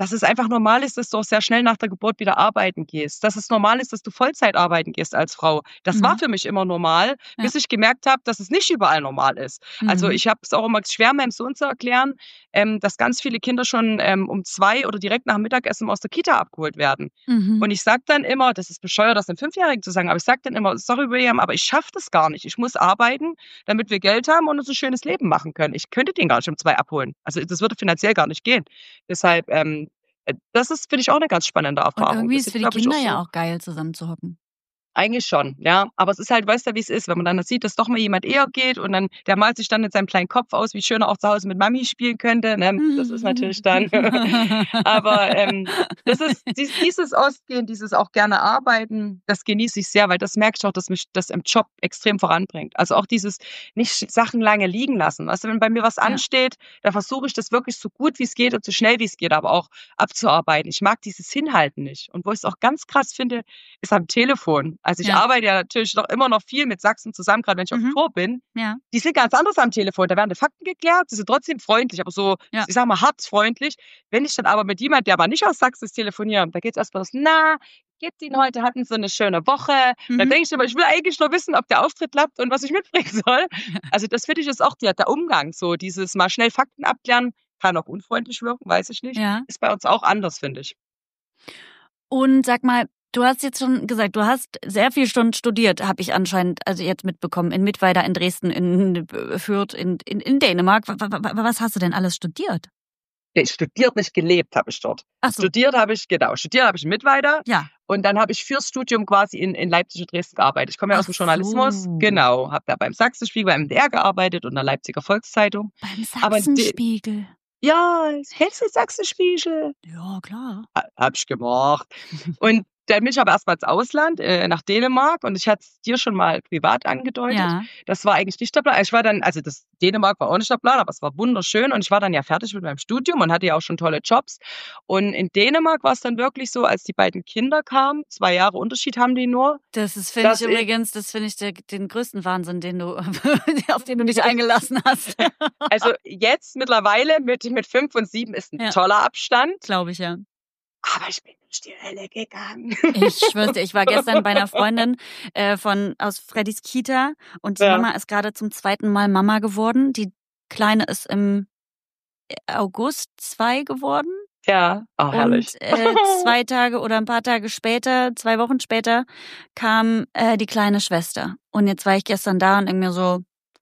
dass es einfach normal ist, dass du auch sehr schnell nach der Geburt wieder arbeiten gehst. Dass es normal ist, dass du Vollzeit arbeiten gehst als Frau. Das war Mhm. für mich immer normal, Ja. bis ich gemerkt habe, dass es nicht überall normal ist. Also Mhm. ich habe es auch immer schwer, meinem Sohn zu erklären, ähm, dass ganz viele Kinder schon ähm, um zwei oder direkt nach dem Mittagessen aus der Kita abgeholt werden. Mhm. Und ich sage dann immer, das ist bescheuert, das einem Fünfjährigen zu sagen, aber ich sage dann immer, sorry William, aber ich schaffe das gar nicht. Ich muss arbeiten, damit wir Geld haben und uns ein schönes Leben machen können. Ich könnte den gar nicht um zwei abholen. Also das würde finanziell gar nicht gehen. Deshalb, ähm, äh, das ist, finde ich, auch eine ganz spannende Und Erfahrung. irgendwie Das ist ist, für die glaube ich, auch Kinder ja so. auch geil, zusammen zu hocken. Eigentlich schon, ja. Aber es ist halt, weißt du, wie es ist, wenn man dann sieht, dass doch mal jemand eher geht und dann, der malt sich dann mit seinem kleinen Kopf aus, wie schön er auch zu Hause mit Mami spielen könnte. Ne? Das ist natürlich dann. Aber ähm, das ist dies- dieses Ausgehen, dieses auch gerne arbeiten, das genieße ich sehr, weil das merke ich auch, dass mich das im Job extrem voranbringt. Also auch dieses nicht Sachen lange liegen lassen. Weißt du, wenn bei mir was Ja. ansteht, da versuche ich das wirklich so gut wie es geht und so schnell wie es geht, aber auch abzuarbeiten. Ich mag dieses Hinhalten nicht. Und wo ich es auch ganz krass finde, ist am Telefon. Also ich Ja. arbeite ja natürlich noch immer noch viel mit Sachsen zusammen, gerade wenn ich auf Mhm. Tour bin. Ja. Die sind ganz anders am Telefon. Da werden die Fakten geklärt, die sind trotzdem freundlich, aber so, Ja. ich sag mal, hart freundlich. Wenn ich dann aber mit jemand, der aber nicht aus Sachsen ist, telefoniere, da geht es erstmal so, na, geht's Ihnen heute, hatten Sie eine schöne Woche? Mhm. Da denke ich immer, ich will eigentlich nur wissen, ob der Auftritt klappt und was ich mitbringen soll. Also das finde ich ist auch der, der Umgang, so dieses mal schnell Fakten abklären, kann auch unfreundlich wirken, weiß ich nicht. Ja. Ist bei uns auch anders, finde ich. Und sag mal, du hast jetzt schon gesagt, du hast sehr viele Stunden studiert, habe ich anscheinend also jetzt mitbekommen, in Mittweida, in Dresden, in Fürth, in, in, in Dänemark. Was, was hast du denn alles studiert? Nee, studiert nicht, gelebt habe ich dort. Ach so. Studiert habe ich, genau, studiert habe ich in Mittweida. Ja. Und dann habe ich fürs Studium quasi in, in Leipzig und Dresden gearbeitet. Ich komme ja aus Ach dem Journalismus. so. Genau, habe da beim Sachsenspiegel, beim M D R gearbeitet und der Leipziger Volkszeitung. Beim Aber die- Sachsenspiegel. Ja, hältst du Sachsenspiegel? Ja, klar. Ha- Hab ich gemacht. Und dann bin ich aber erstmal ins Ausland, äh, nach Dänemark. Und ich hatte es dir schon mal privat angedeutet. Ja. Das war eigentlich nicht der Plan. Ich war dann, also das Dänemark war auch nicht der Plan, aber es war wunderschön. Und ich war dann ja fertig mit meinem Studium und hatte ja auch schon tolle Jobs. Und in Dänemark war es dann wirklich so, als die beiden Kinder kamen, zwei Jahre Unterschied haben die nur. Das ist, finde ich Das ist- übrigens, das finde ich der, den größten Wahnsinn, den du, auf den du dich eingelassen hast. Also jetzt mittlerweile mit, mit fünf und sieben ist ein Ja. toller Abstand. Glaube ich, ja. Aber ich bin durch die Hölle gegangen. Ich schwör's dir, ich war gestern bei einer Freundin äh, von aus Freddys Kita und die Ja. Mama ist gerade zum zweiten Mal Mama geworden. Die Kleine ist im August zwei geworden. Ja, oh, herrlich. Und äh, zwei Tage oder ein paar Tage später, zwei Wochen später, kam äh, die kleine Schwester. Und jetzt war ich gestern da und denke mir so,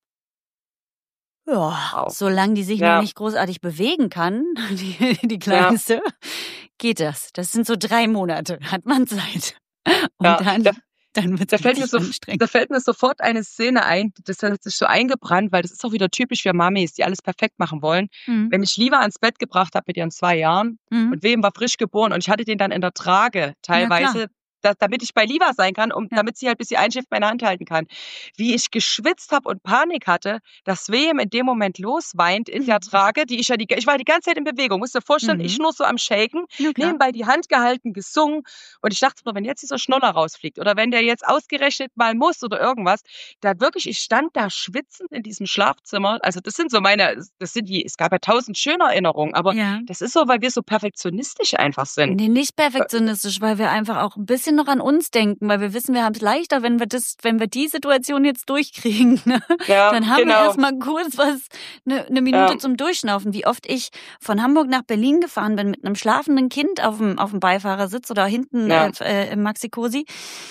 ja, Wow. solange die sich Ja. noch nicht großartig bewegen kann, die, die Kleinste, geht das. Das sind so drei Monate, hat man Zeit. Und Ja, dann, da- dann wird Da es fällt, mir so, anstrengend. da fällt mir sofort eine Szene ein, das hat sich so eingebrannt, weil das ist auch wieder typisch für Mamis, die alles perfekt machen wollen. Mhm. Wenn ich Liva ans Bett gebracht habe mit ihren zwei Jahren Mhm. und Wem war frisch geboren und ich hatte den dann in der Trage teilweise, da, damit ich bei Liva sein kann, um, Ja. damit sie halt, bis sie einschläft, meine Hand halten kann. Wie ich geschwitzt habe und Panik hatte, dass Wem in dem Moment losweint in der Trage, die ich ja die, ich war die ganze Zeit in Bewegung, musst dir vorstellen, Mhm. ich nur so am Shaken, Ja, klar. nebenbei die Hand gehalten, gesungen und ich dachte nur, wenn jetzt dieser Schnoller rausfliegt oder wenn der jetzt ausgerechnet mal muss oder irgendwas, da wirklich, ich stand da schwitzend in diesem Schlafzimmer, also das sind so meine, das sind die, es gab ja tausend schöne Erinnerungen, aber Ja. das ist so, weil wir so perfektionistisch einfach sind. Nee, nicht perfektionistisch, weil wir einfach auch ein bisschen noch an uns denken, weil wir wissen, wir haben es leichter, wenn wir das, wenn wir die Situation jetzt durchkriegen. Ne? Ja, Dann haben genau. wir erstmal kurz was, eine ne Minute Ja. zum Durchschnaufen. Wie oft ich von Hamburg nach Berlin gefahren bin mit einem schlafenden Kind auf dem, auf dem Beifahrersitz oder hinten Ja. äh, äh, im Maxi-Cosi.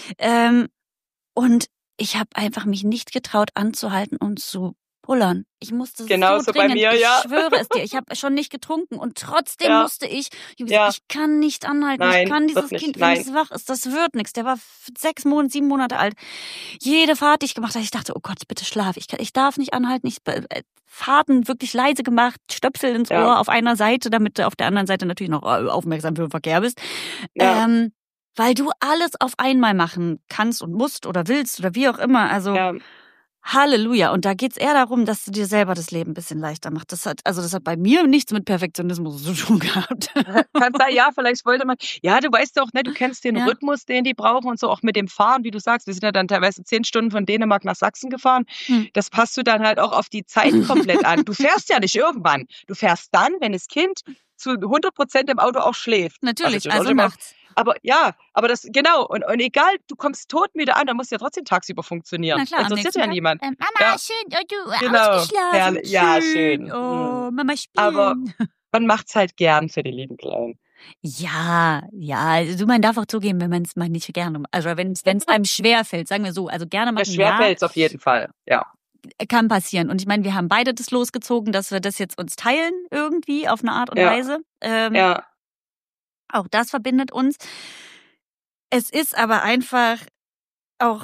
Ähm, und ich habe einfach mich nicht getraut anzuhalten und zu pullern. Ich musste Genauso so bei dringend, mir, ich ja. schwöre es dir, ich habe schon nicht getrunken und trotzdem Ja. musste ich, ich, hab Ja. gesagt, ich kann nicht anhalten, Nein, ich kann dieses wird nicht, Kind, wenn nein. es wach ist, das wird nichts. Der war f- sechs Monate, sieben Monate alt. Jede Fahrt, die ich gemacht habe, ich dachte, oh Gott, bitte schlaf. Ich, kann, ich darf nicht anhalten. Ich äh, Fahrten wirklich leise gemacht, Stöpsel ins Ja. Ohr auf einer Seite, damit du auf der anderen Seite natürlich noch äh, aufmerksam für den Verkehr bist. Ja. Ähm, weil du alles auf einmal machen kannst und musst oder willst oder wie auch immer. Also Ja. Halleluja. Und da geht's eher darum, dass du dir selber das Leben ein bisschen leichter machst. Das hat, also das hat bei mir nichts mit Perfektionismus zu tun gehabt. Kann sein, ja, vielleicht wollte man, ja, du weißt doch, ne, du kennst den Ja. Rhythmus, den die brauchen und so, auch mit dem Fahren, wie du sagst, wir sind ja dann teilweise zehn Stunden von Dänemark nach Sachsen gefahren, Hm. das passt du dann halt auch auf die Zeit komplett an. Du fährst ja nicht irgendwann, du fährst dann, wenn das Kind zu hundert Prozent im Auto auch schläft. Natürlich, also, also nachts. Aber ja, aber das, genau, und, und egal, du kommst todmüde an, dann muss ja trotzdem tagsüber funktionieren. Na klar, am Interessiert nächsten ja Tag, niemand. ähm, Mama, Ja, schön, oh, du äh, genau. ausgeschlafen. Herrlich. Ja, schön. Oh, Mhm. Mama Aber spielen. man macht's halt gern für die lieben Kleinen. Ja, ja, also man darf auch zugeben, wenn man es mal nicht gerne macht. Also wenn es einem schwerfällt, sagen wir so, also gerne Ja, machen, ja, schwerfällt's auf jeden Fall, ja. kann passieren. Und ich meine, wir haben beide das losgezogen, dass wir das jetzt uns teilen irgendwie auf eine Art und Ja. Weise. Ähm, Ja. Auch das verbindet uns. Es ist aber einfach auch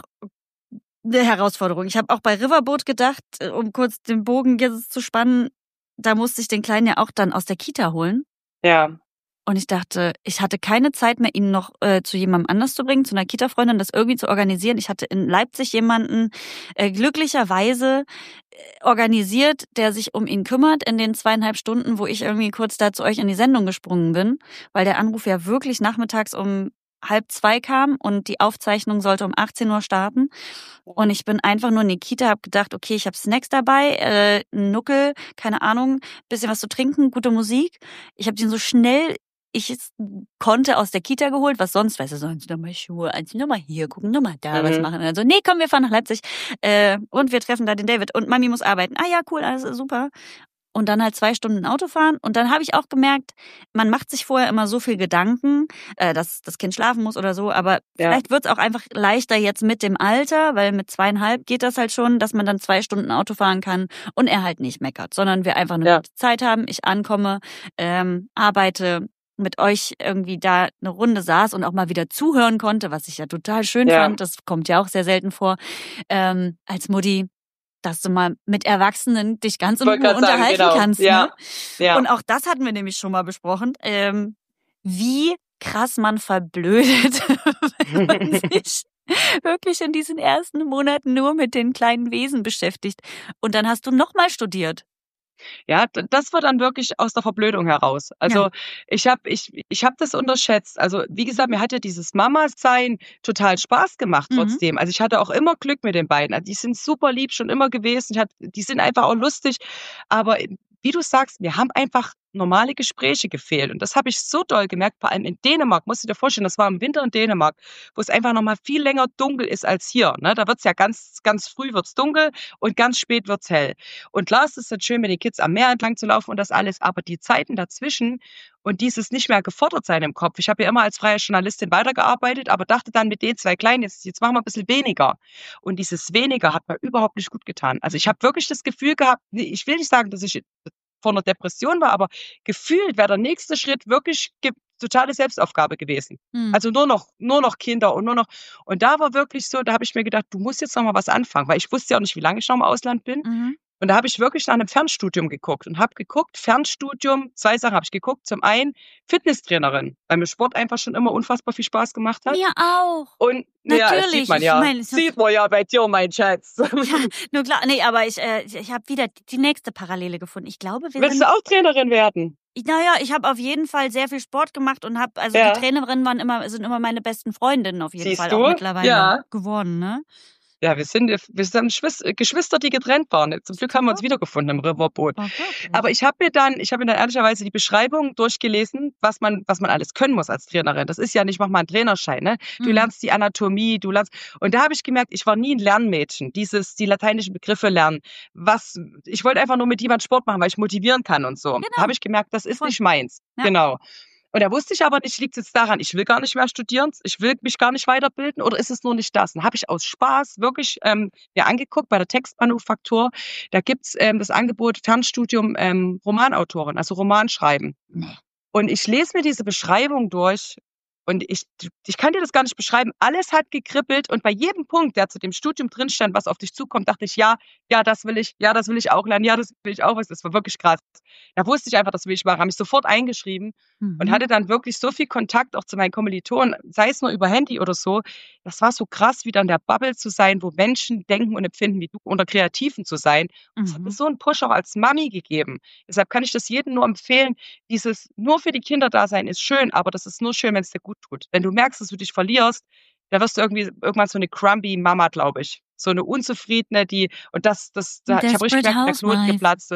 eine Herausforderung. Ich habe auch bei Riverboat gedacht, äh, um kurz den Bogen jetzt zu spannen, da musste ich den Kleinen ja auch dann aus der Kita holen. Ja. Und ich dachte, ich hatte keine Zeit mehr, ihn noch äh, zu jemandem anders zu bringen, zu einer Kita-Freundin, das irgendwie zu organisieren. Ich hatte in Leipzig jemanden äh, glücklicherweise äh, organisiert, der sich um ihn kümmert in den zweieinhalb Stunden, wo ich irgendwie kurz da zu euch in die Sendung gesprungen bin, weil der Anruf ja wirklich nachmittags um halb zwei kam und die Aufzeichnung sollte um achtzehn Uhr starten. Und ich bin einfach nur in die Kita, habe gedacht, okay, ich habe Snacks dabei, äh, einen Nuckel, keine Ahnung, bisschen was zu trinken, gute Musik. Ich habe den so schnell ich es konnte aus der Kita geholt, was sonst, weißt du, sollen sie nochmal Schuhe anziehen, nochmal hier gucken, nochmal da Mhm. was machen. Also, nee, komm, wir fahren nach Leipzig äh, und wir treffen da den David und Mami muss arbeiten. Ah ja, cool, alles ist super. Und dann halt zwei Stunden Auto fahren. Und dann habe ich auch gemerkt, man macht sich vorher immer so viel Gedanken, äh, dass das Kind schlafen muss oder so. Aber Ja. vielleicht wird es auch einfach leichter jetzt mit dem Alter, weil mit zweieinhalb geht das halt schon, dass man dann zwei Stunden Auto fahren kann und er halt nicht meckert, sondern wir einfach eine Ja. gute Zeit haben. Ich ankomme, ähm, arbeite, mit euch irgendwie da eine Runde saß und auch mal wieder zuhören konnte, was ich ja total schön Ja. fand. Das kommt ja auch sehr selten vor. Ähm, als Mutti, dass du mal mit Erwachsenen dich ganz in Wollte Ruhe grad sagen, unterhalten genau. kannst. Ja. Ne? Ja. Und auch das hatten wir nämlich schon mal besprochen, ähm, wie krass man verblödet, wenn man sich wirklich in diesen ersten Monaten nur mit den kleinen Wesen beschäftigt. Und dann hast du nochmal studiert. Ja, d- das war dann wirklich aus der Verblödung heraus. Also Ja. ich habe ich, ich hab das unterschätzt. Also wie gesagt, mir hat ja dieses Mama-Sein total Spaß gemacht Mhm. trotzdem. Also ich hatte auch immer Glück mit den beiden. Also die sind super lieb schon immer gewesen. Ich hab, die sind einfach auch lustig. Aber wie du sagst, mir haben einfach normale Gespräche gefehlt. Und das habe ich so doll gemerkt, vor allem in Dänemark. Musst du dir vorstellen, das war im Winter in Dänemark, wo es einfach noch mal viel länger dunkel ist als hier. Ne? Da wird's ja ganz, ganz früh wird's dunkel und ganz spät wird's hell. Und klar ist es dann schön, mit den Kids am Meer entlang zu laufen und das alles, aber die Zeiten dazwischen und dieses nicht mehr gefordert sein im Kopf. Ich habe ja immer als freie Journalistin weitergearbeitet, aber dachte dann mit den zwei Kleinen, jetzt, jetzt machen wir ein bisschen weniger. Und dieses weniger hat mir überhaupt nicht gut getan. Also ich habe wirklich das Gefühl gehabt, nee, ich will nicht sagen, dass ich vor einer Depression war, aber gefühlt wäre der nächste Schritt wirklich ge totale Selbstaufgabe gewesen. Mhm. Also nur noch, nur noch Kinder und nur noch. Und da war wirklich so, da habe ich mir gedacht, du musst jetzt noch mal was anfangen, weil ich wusste ja auch nicht, wie lange ich noch im Ausland bin. Mhm. Und da habe ich wirklich nach einem Fernstudium geguckt und habe geguckt, Fernstudium, zwei Sachen habe ich geguckt. Zum einen Fitnesstrainerin, weil mir Sport einfach schon immer unfassbar viel Spaß gemacht hat. Mir auch. Und ja, das Natürlich. sieht man Ich ja. meine, es ist- Sieht man ja bei dir, mein Schatz. Ja, nur klar, nee, aber ich, äh, ich habe wieder die nächste Parallele gefunden. Ich glaube, wir Willst sind. du auch Trainerin werden? Ich, naja, ich habe auf jeden Fall sehr viel Sport gemacht und habe, also Ja. die Trainerinnen waren immer, sind immer meine besten Freundinnen auf jeden Siehst Fall du? auch mittlerweile Ja. geworden, ne? Ja, wir sind, wir sind Schwis- Geschwister, die getrennt waren. Zum Glück haben wir uns wiedergefunden im Riverboat. Oh, wirklich? Aber ich habe mir dann, ich habe mir dann ehrlicherweise die Beschreibung durchgelesen, was man, was man alles können muss als Trainerin. Das ist ja nicht, mach mal einen Trainerschein, ne? Du Mhm. lernst die Anatomie, du lernst, und da habe ich gemerkt, ich war nie ein Lernmädchen, dieses, die lateinischen Begriffe lernen. Was, ich wollte einfach nur mit jemand Sport machen, weil ich motivieren kann und so. Genau. Da habe ich gemerkt, das ist Voll. nicht meins. Ja. Genau. Und da wusste ich aber nicht, liegt es jetzt daran, ich will gar nicht mehr studieren, ich will mich gar nicht weiterbilden oder ist es nur nicht das? Und habe ich aus Spaß wirklich ähm, mir angeguckt bei der Textmanufaktur, da gibt's ähm, das Angebot Fernstudium ähm, Romanautorin, also Romanschreiben. Nee. Und ich lese mir diese Beschreibung durch und ich, ich kann dir das gar nicht beschreiben. Alles hat gekribbelt und bei jedem Punkt, der zu dem Studium drin stand, was auf dich zukommt, dachte ich, ja, ja, das will ich, ja, das will ich auch lernen, ja, das will ich auch. Das war wirklich krass. Da wusste ich einfach, das will ich machen. Habe mich sofort eingeschrieben Mhm. und hatte dann wirklich so viel Kontakt auch zu meinen Kommilitonen, sei es nur über Handy oder so. Das war so krass, wieder in der Bubble zu sein, wo Menschen denken und empfinden, wie du, unter Kreativen zu sein. Das hat mir Mhm. so einen Push auch als Mami gegeben. Deshalb kann ich das jedem nur empfehlen. Dieses nur für die Kinder da sein ist schön, aber das ist nur schön, wenn es dir gut tut. Wenn du merkst, dass du dich verlierst, da wirst du irgendwie irgendwann so eine grumpy Mama, glaube ich. So eine unzufriedene, die, und das, das, da, ich habe richtig Desperate gemerkt, der Knoten Housewife. geplatzt ist.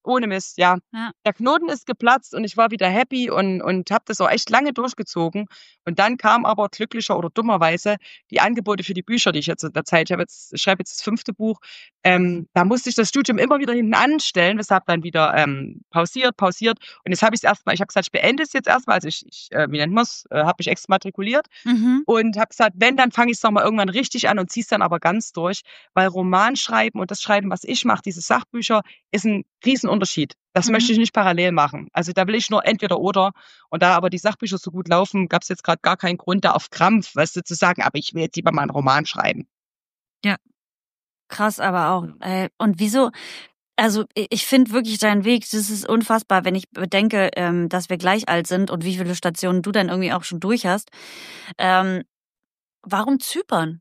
ohne Mist, ja. Ja. Der Knoten ist geplatzt und ich war wieder happy und, und habe das auch echt lange durchgezogen. Und dann kam aber glücklicher oder dummerweise die Angebote für die Bücher, die ich jetzt in der Zeit, ich habe jetzt, ich schreibe jetzt das fünfte Buch. Ähm, da musste ich das Studium immer wieder hinten anstellen, weshalb dann wieder ähm, pausiert, pausiert. Und jetzt habe ich es erstmal, ich habe gesagt, ich beende es jetzt erstmal. Also ich, ich äh, wie nennt man es, äh, habe mich exmatrikuliert Mhm. und habe gesagt, wenn, dann fange ich es nochmal irgendwann richtig an und ziehe es dann aber ganz durch. Weil Romanschreiben und das Schreiben, was ich mache, diese Sachbücher, ist ein Riesenunterschied. Das Mhm. möchte ich nicht parallel machen. Also da will ich nur entweder oder. Und da aber die Sachbücher so gut laufen, gab es jetzt gerade gar keinen Grund, da auf Krampf, weißt du, zu sagen, aber ich will jetzt lieber mal einen Roman schreiben. Ja, krass, aber auch. Äh, und wieso? Also i- ich finde wirklich deinen Weg, das ist unfassbar, wenn ich bedenke, ähm, dass wir gleich alt sind und wie viele Stationen du dann irgendwie auch schon durch hast. Ähm, warum Zypern?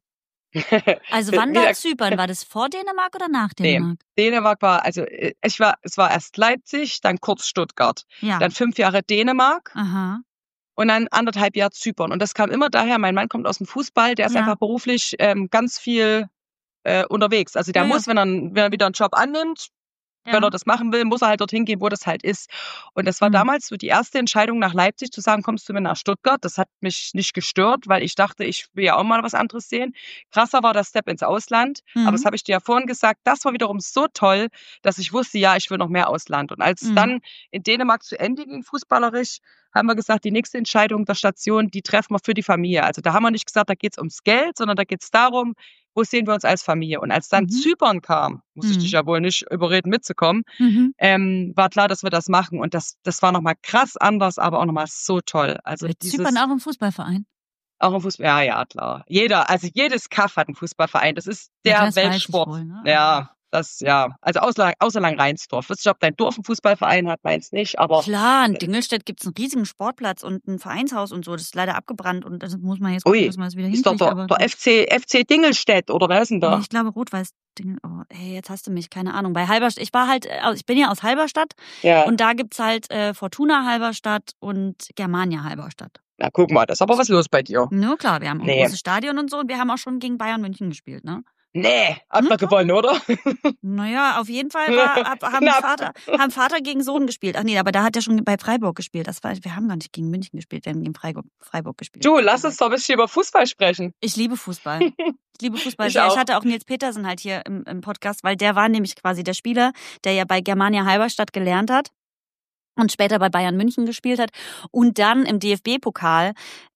Also wann Wie war gesagt, Zypern? War das vor Dänemark oder nach nee, Dänemark? Dänemark war, also äh, ich war, es war erst Leipzig, dann kurz Stuttgart, Ja. dann fünf Jahre Dänemark Aha. und dann anderthalb Jahre Zypern. Und das kam immer daher, mein Mann kommt aus dem Fußball, der ist Ja. einfach beruflich ähm, ganz viel äh, unterwegs. Also der Ja, ja. muss, wenn er, wenn er wieder einen Job annimmt, wenn Ja. er das machen will, muss er halt dorthin gehen, wo das halt ist. Und das war Mhm. damals so die erste Entscheidung nach Leipzig, zu sagen, kommst du mit nach Stuttgart? Das hat mich nicht gestört, weil ich dachte, ich will ja auch mal was anderes sehen. Krasser war der Step ins Ausland. Aber das Mhm. habe ich dir ja vorhin gesagt. Das war wiederum so toll, dass ich wusste, ja, ich will noch mehr Ausland. Und als Mhm. dann in Dänemark zu Ende ging, fußballerisch, haben wir gesagt, die nächste Entscheidung der Station, die treffen wir für die Familie. Also da haben wir nicht gesagt, da geht's ums Geld, sondern da geht's darum, wo sehen wir uns als Familie. Und als dann Mhm. Zypern kam, musste ich dich Mhm. ja wohl nicht überreden, mitzukommen, Mhm. ähm, war klar, dass wir das machen. Und das, das war nochmal krass anders, aber auch nochmal so toll. Also Mit dieses, Zypern auch im Fußballverein? auch im Fußball, ja, ja, klar. Jeder, also jedes Kaff hat einen Fußballverein. Das ist Ja, der das weiß ich Weltsport. wohl, ne? Ja, das, ja. Also außer, außer Langreinsdorf. Wisst ihr, ob dein Dorf einen Fußballverein hat, meins nicht, aber Klar, in Dingelstedt gibt's einen riesigen Sportplatz und ein Vereinshaus und so. Das ist leider abgebrannt und das muss man jetzt gucken, ui, dass man das wieder ist doch hinkriegt. der, Aber der F C, F C Dingelstedt, oder wer ist denn nee, da? ich glaube Rot-Weiß Dingel. Oh, hey, jetzt hast du mich, keine Ahnung. Bei Halberstadt, ich war halt, äh, aus- ich bin ja aus Halberstadt Ja. und da gibt's halt äh, Fortuna Halberstadt und Germania Halberstadt. Na, guck mal, das ist aber was los bei dir. Nur klar, wir haben auch ein Nee. großes Stadion und so und wir haben auch schon gegen Bayern München gespielt, ne? Nee, habt Hm, ihr gewonnen, oder? Naja, auf jeden Fall war, hab, haben, Knapp. Vater, haben Vater gegen Sohn gespielt. Ach nee, aber da hat er schon bei Freiburg gespielt. Das war, wir haben gar nicht gegen München gespielt, wir haben gegen Freiburg, Freiburg gespielt. Du, lass uns doch ein bisschen über Fußball sprechen. Ich liebe Fußball. Ich liebe Fußball Ich sehr. Ich auch. hatte auch Nils Petersen halt hier im, im Podcast, weil der war nämlich quasi der Spieler, der ja bei Germania Halberstadt gelernt hat und später bei Bayern München gespielt hat und dann im D F B-Pokal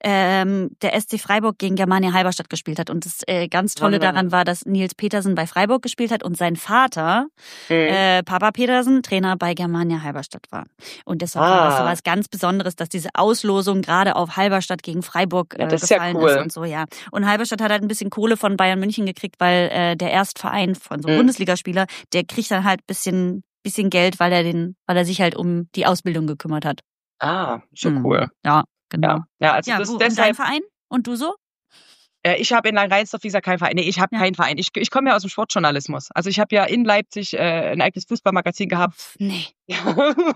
ähm, der S C Freiburg gegen Germania Halberstadt gespielt hat. Und das äh, ganz Tolle Ah. daran war, dass Nils Petersen bei Freiburg gespielt hat und sein Vater, Mhm. äh, Papa Petersen, Trainer bei Germania Halberstadt war. Und deshalb war das so Ah. was ganz Besonderes, dass diese Auslosung gerade auf Halberstadt gegen Freiburg äh, Ja, das ist ja gefallen cool. ist und so, ja. Und Halberstadt hat halt ein bisschen Kohle von Bayern München gekriegt, weil äh, der Erstverein von so einem Mhm. Bundesligaspieler, der kriegt dann halt bisschen bisschen Geld, weil er den, weil er sich halt um die Ausbildung gekümmert hat. Ah, schon Hm. cool. Ja, genau. Ja, ja, also Ja, das wo, und dein deshalb. Verein? Und du so? Äh, ich habe in Langreinsdorf, wie gesagt, keinen Verein. Nee, ich habe Ja. keinen Verein. Ich, ich komme ja aus dem Sportjournalismus. Also ich habe ja in Leipzig äh, ein eigenes Fußballmagazin gehabt. Nee. Ja.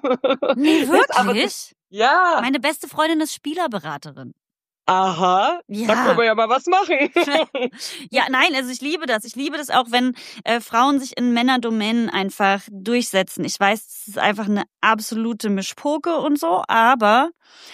Nee, Das ist aber- wirklich? Ja. Meine beste Freundin ist Spielerberaterin. Aha. Ja. Da können wir ja mal was machen. Ja, nein, also ich liebe das. Ich liebe das auch, wenn äh, Frauen sich in Männerdomänen einfach durchsetzen. Ich weiß, es ist einfach eine absolute Mischpoke und so, aber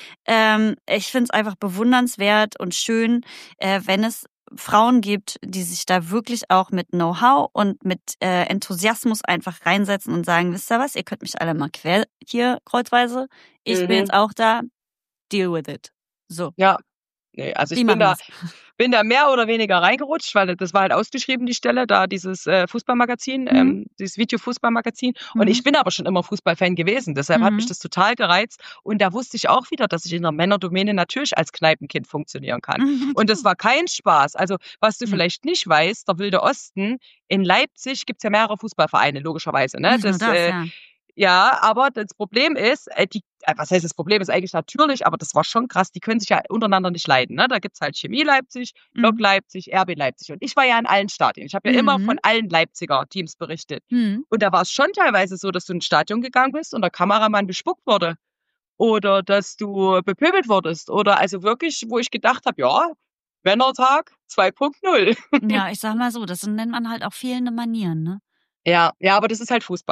ähm, ich finde es einfach bewundernswert und schön, äh, wenn es Frauen gibt, die sich da wirklich auch mit Know-how und mit äh, Enthusiasmus einfach reinsetzen und sagen, wisst ihr was, ihr könnt mich alle mal quer hier kreuzweise. Ich Mhm. bin jetzt auch da. Deal with it. So, Ja. Nee, also ich wie bin machen da, wir's? bin da mehr oder weniger reingerutscht, weil das war halt ausgeschrieben, die Stelle, da dieses äh, Fußballmagazin, Mhm. ähm, dieses Video-Fußballmagazin. Und Mhm. ich bin aber schon immer Fußballfan gewesen, deshalb hat mich Mhm. das total gereizt. Und da wusste ich auch wieder, dass ich in der Männerdomäne natürlich als Kneipenkind funktionieren kann. Mhm. Und das war kein Spaß. Also, was du Nee. vielleicht nicht weißt, der Wilde Osten, in Leipzig gibt's ja mehrere Fußballvereine, logischerweise. Ne? Nicht nur das, äh, ja. Ja, aber das Problem ist, äh, die, äh, was heißt das Problem ist eigentlich natürlich, aber das war schon krass, die können sich ja untereinander nicht leiden. Ne? Da gibt's halt Chemie Leipzig, Lok Mhm. Leipzig, R B Leipzig. Und ich war ja in allen Stadien. Ich habe ja immer Mhm. von allen Leipziger Teams berichtet. Mhm. Und da war es schon teilweise so, dass du ins Stadion gegangen bist und der Kameramann bespuckt wurde. Oder dass du bepöbelt wurdest. Oder also wirklich, wo ich gedacht habe, ja, Männertag zwei Punkt null. Ja, ich sag mal so, das nennt man halt auch fehlende Manieren, ne? Ja, ja, aber das ist halt Fußball.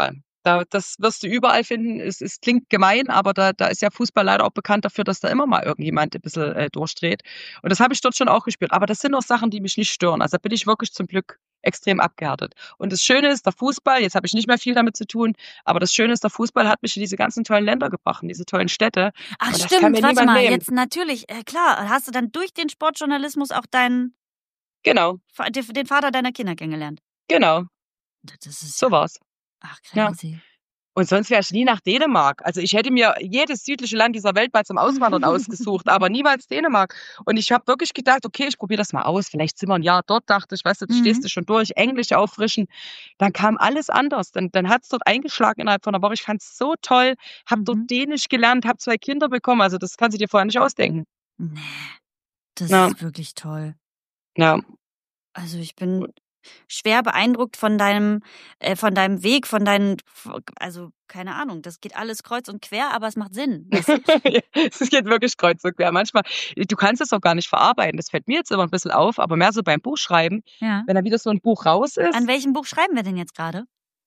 Da, das wirst du überall finden. Es, es klingt gemein, aber da, da ist ja Fußball leider auch bekannt dafür, dass da immer mal irgendjemand ein bisschen äh, durchdreht. Und das habe ich dort schon auch gespürt. Aber das sind auch Sachen, die mich nicht stören. Also da bin ich wirklich zum Glück extrem abgehärtet. Und das Schöne ist, der Fußball, jetzt habe ich nicht mehr viel damit zu tun, aber das Schöne ist, der Fußball hat mich in diese ganzen tollen Länder gebracht, in diese tollen Städte. Ach Und das kann stimmt, mir warte niemand mal, nehmen. jetzt natürlich, äh, klar, hast du dann durch den Sportjournalismus auch deinen, Genau, Fa- den den Vater deiner Kinder kennengelernt? genau, Das ist so ja, war's. ach Ja. crazy. Und sonst wäre ich nie nach Dänemark. Also ich hätte mir jedes südliche Land dieser Welt mal zum Auswandern ausgesucht, aber niemals Dänemark. Und ich habe wirklich gedacht, okay, ich probiere das mal aus. Vielleicht sind wir ein Jahr dort, dachte ich, weißt du, jetzt stehst Mhm. du schon durch, Englisch auffrischen. Dann kam alles anders. Dann, dann hat es dort eingeschlagen innerhalb von einer Woche. Ich fand es so toll, habe dort Mhm. Dänisch gelernt, habe zwei Kinder bekommen. Also das kannst du dir vorher nicht ausdenken. Nee, das Ja, ist wirklich toll. ja. Also ich bin schwer beeindruckt von deinem, äh, von deinem Weg, von deinen, also keine Ahnung, das geht alles kreuz und quer, aber es macht Sinn. Weißt du? Es geht wirklich kreuz und quer. Manchmal, du kannst es auch gar nicht verarbeiten. Das fällt mir jetzt immer ein bisschen auf, aber mehr so beim Buchschreiben, Ja. wenn da wieder so ein Buch raus ist. An welchem Buch schreiben wir denn jetzt gerade?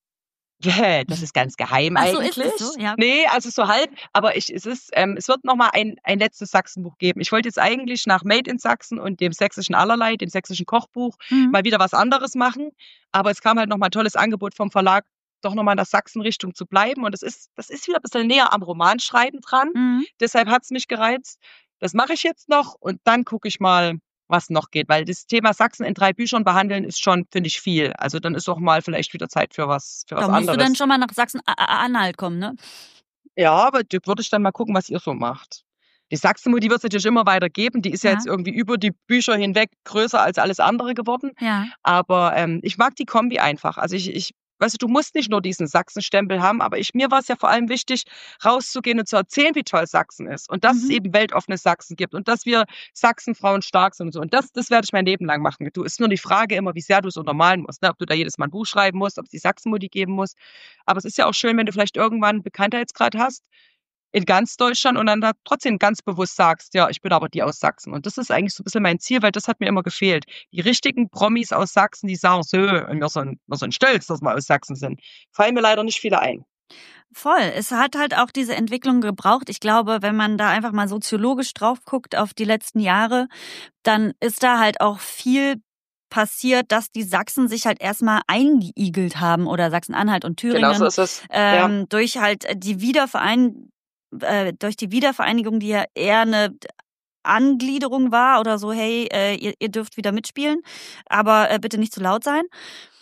Ja, das ist ganz geheim Ach so, eigentlich. ist es so? Ja. Nee, also so halb, aber ich, es ist, ähm, es wird noch mal ein, ein letztes Sachsenbuch geben. Ich wollte jetzt eigentlich nach Made in Sachsen und dem sächsischen Allerlei, dem sächsischen Kochbuch, Mhm. mal wieder was anderes machen. Aber es kam halt noch mal ein tolles Angebot vom Verlag, doch noch mal in der Sachsen-Richtung zu bleiben. Und das ist, das ist wieder ein bisschen näher am Romanschreiben dran. Mhm. Deshalb hat's mich gereizt. Das mache ich jetzt noch und dann gucke ich mal, was noch geht. Weil das Thema Sachsen in drei Büchern behandeln ist schon, finde ich, viel. Also dann ist auch mal vielleicht wieder Zeit für was, für was Da musst anderes. du dann schon mal nach Sachsen-Anhalt kommen, ne? Ja, aber da würde ich dann mal gucken, was ihr so macht. Die Sachsenmutti wird es natürlich immer weiter geben. Die ist ja Ja. jetzt irgendwie über die Bücher hinweg größer als alles andere geworden. Ja. Aber ähm, ich mag die Kombi einfach. Also ich, ich, weißt du, du musst nicht nur diesen Sachsenstempel haben, aber ich, mir war es ja vor allem wichtig, rauszugehen und zu erzählen, wie toll Sachsen ist. Und dass es Mhm. eben weltoffene Sachsen gibt und dass wir Sachsenfrauen stark sind und so. Und das, das werde ich mein Leben lang machen. Du, ist nur die Frage immer, wie sehr du es untermalen musst, ne? Ob du da jedes Mal ein Buch schreiben musst, ob es die Sachsenmutti geben muss. Aber es ist ja auch schön, wenn du vielleicht irgendwann einen Bekanntheitsgrad hast in ganz Deutschland und dann da trotzdem ganz bewusst sagst, ja, ich bin aber die aus Sachsen. Und das ist eigentlich so ein bisschen mein Ziel, weil das hat mir immer gefehlt. Die richtigen Promis aus Sachsen, die sagen so, und wir sind, wir sind stolz, dass wir aus Sachsen sind. Fallen mir leider nicht viele ein. Voll. Es hat halt auch diese Entwicklung gebraucht. Ich glaube, wenn man da einfach mal soziologisch drauf guckt auf die letzten Jahre, dann ist da halt auch viel passiert, dass die Sachsen sich halt erstmal eingeigelt haben oder Sachsen-Anhalt und Thüringen Genau so ist es. ähm, Ja. durch halt die Wiederverein äh, durch die Wiedervereinigung, die ja eher eine Angliederung war oder so, hey, äh, ihr, ihr dürft wieder mitspielen, aber äh, bitte nicht zu laut sein.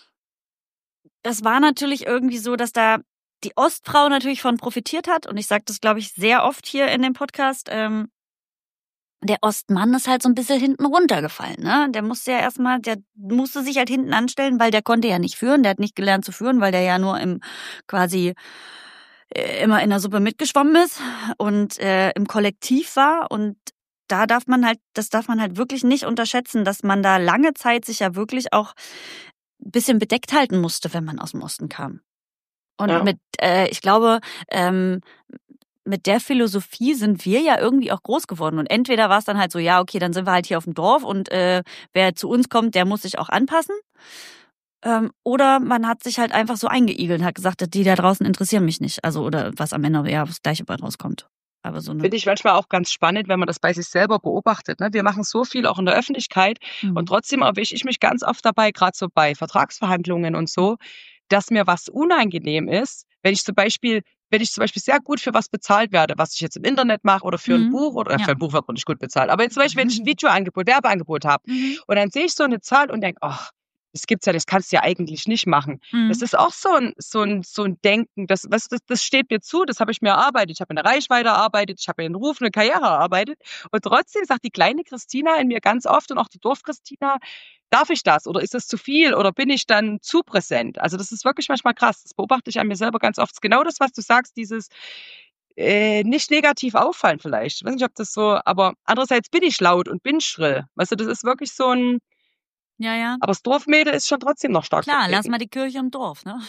Das war natürlich irgendwie so, dass da die Ostfrau natürlich von profitiert hat. Und ich sage das, glaube ich, sehr oft hier in dem Podcast. Ähm, der Ostmann ist halt so ein bisschen hinten runtergefallen. Ne? Der musste ja erstmal, der musste sich halt hinten anstellen, weil der konnte ja nicht führen. Der hat nicht gelernt zu führen, weil der ja nur im quasi äh, immer in der Suppe mitgeschwommen ist und äh, im Kollektiv war. Und da darf man halt, das darf man halt wirklich nicht unterschätzen, dass man da lange Zeit sich ja wirklich auch ein bisschen bedeckt halten musste, wenn man aus dem Osten kam. Und Ja. mit, äh, ich glaube, ähm, mit der Philosophie sind wir ja irgendwie auch groß geworden. Und entweder war es dann halt so, ja, okay, dann sind wir halt hier auf dem Dorf und äh, wer zu uns kommt, der muss sich auch anpassen. Ähm, oder man hat sich halt einfach so eingeigelt und hat gesagt, die da draußen interessieren mich nicht. Also, oder was am Ende ja das Gleiche bei rauskommt. Aber so eine. Finde ich manchmal auch ganz spannend, wenn man das bei sich selber beobachtet. Ne? Wir machen so viel auch in der Öffentlichkeit Mhm. und trotzdem erwische ich mich ganz oft dabei, gerade so bei Vertragsverhandlungen und so, dass mir was unangenehm ist, wenn ich zum Beispiel, wenn ich zum Beispiel sehr gut für was bezahlt werde, was ich jetzt im Internet mache oder für ein Mhm. Buch oder Ja. für ein Buch wird man nicht gut bezahlt. Aber jetzt zum Beispiel, wenn ich ein Videoangebot, Werbeangebot habe Mhm. und dann sehe ich so eine Zahl und denke, ach, das gibt's ja, das kannst du ja eigentlich nicht machen. Mhm. Das ist auch so ein, so ein, so ein Denken, das, was, das, das steht mir zu, das habe ich mir erarbeitet. Ich habe eine Reichweite erarbeitet, ich habe einen Ruf, eine Karriere erarbeitet. Und trotzdem sagt die kleine Christina in mir ganz oft und auch die Dorf-Christina, darf ich das oder ist das zu viel oder bin ich dann zu präsent? Also das ist wirklich manchmal krass. Das beobachte ich an mir selber ganz oft. Das ist genau das, was du sagst, dieses äh, nicht negativ auffallen vielleicht. Ich weiß nicht, ob das so, aber andererseits bin ich laut und bin schrill. Weißt du, das ist wirklich so ein, Ja, ja. aber das Dorfmädel ist schon trotzdem noch stark Klar, lass vertreten. mal die Kirche im Dorf, ne?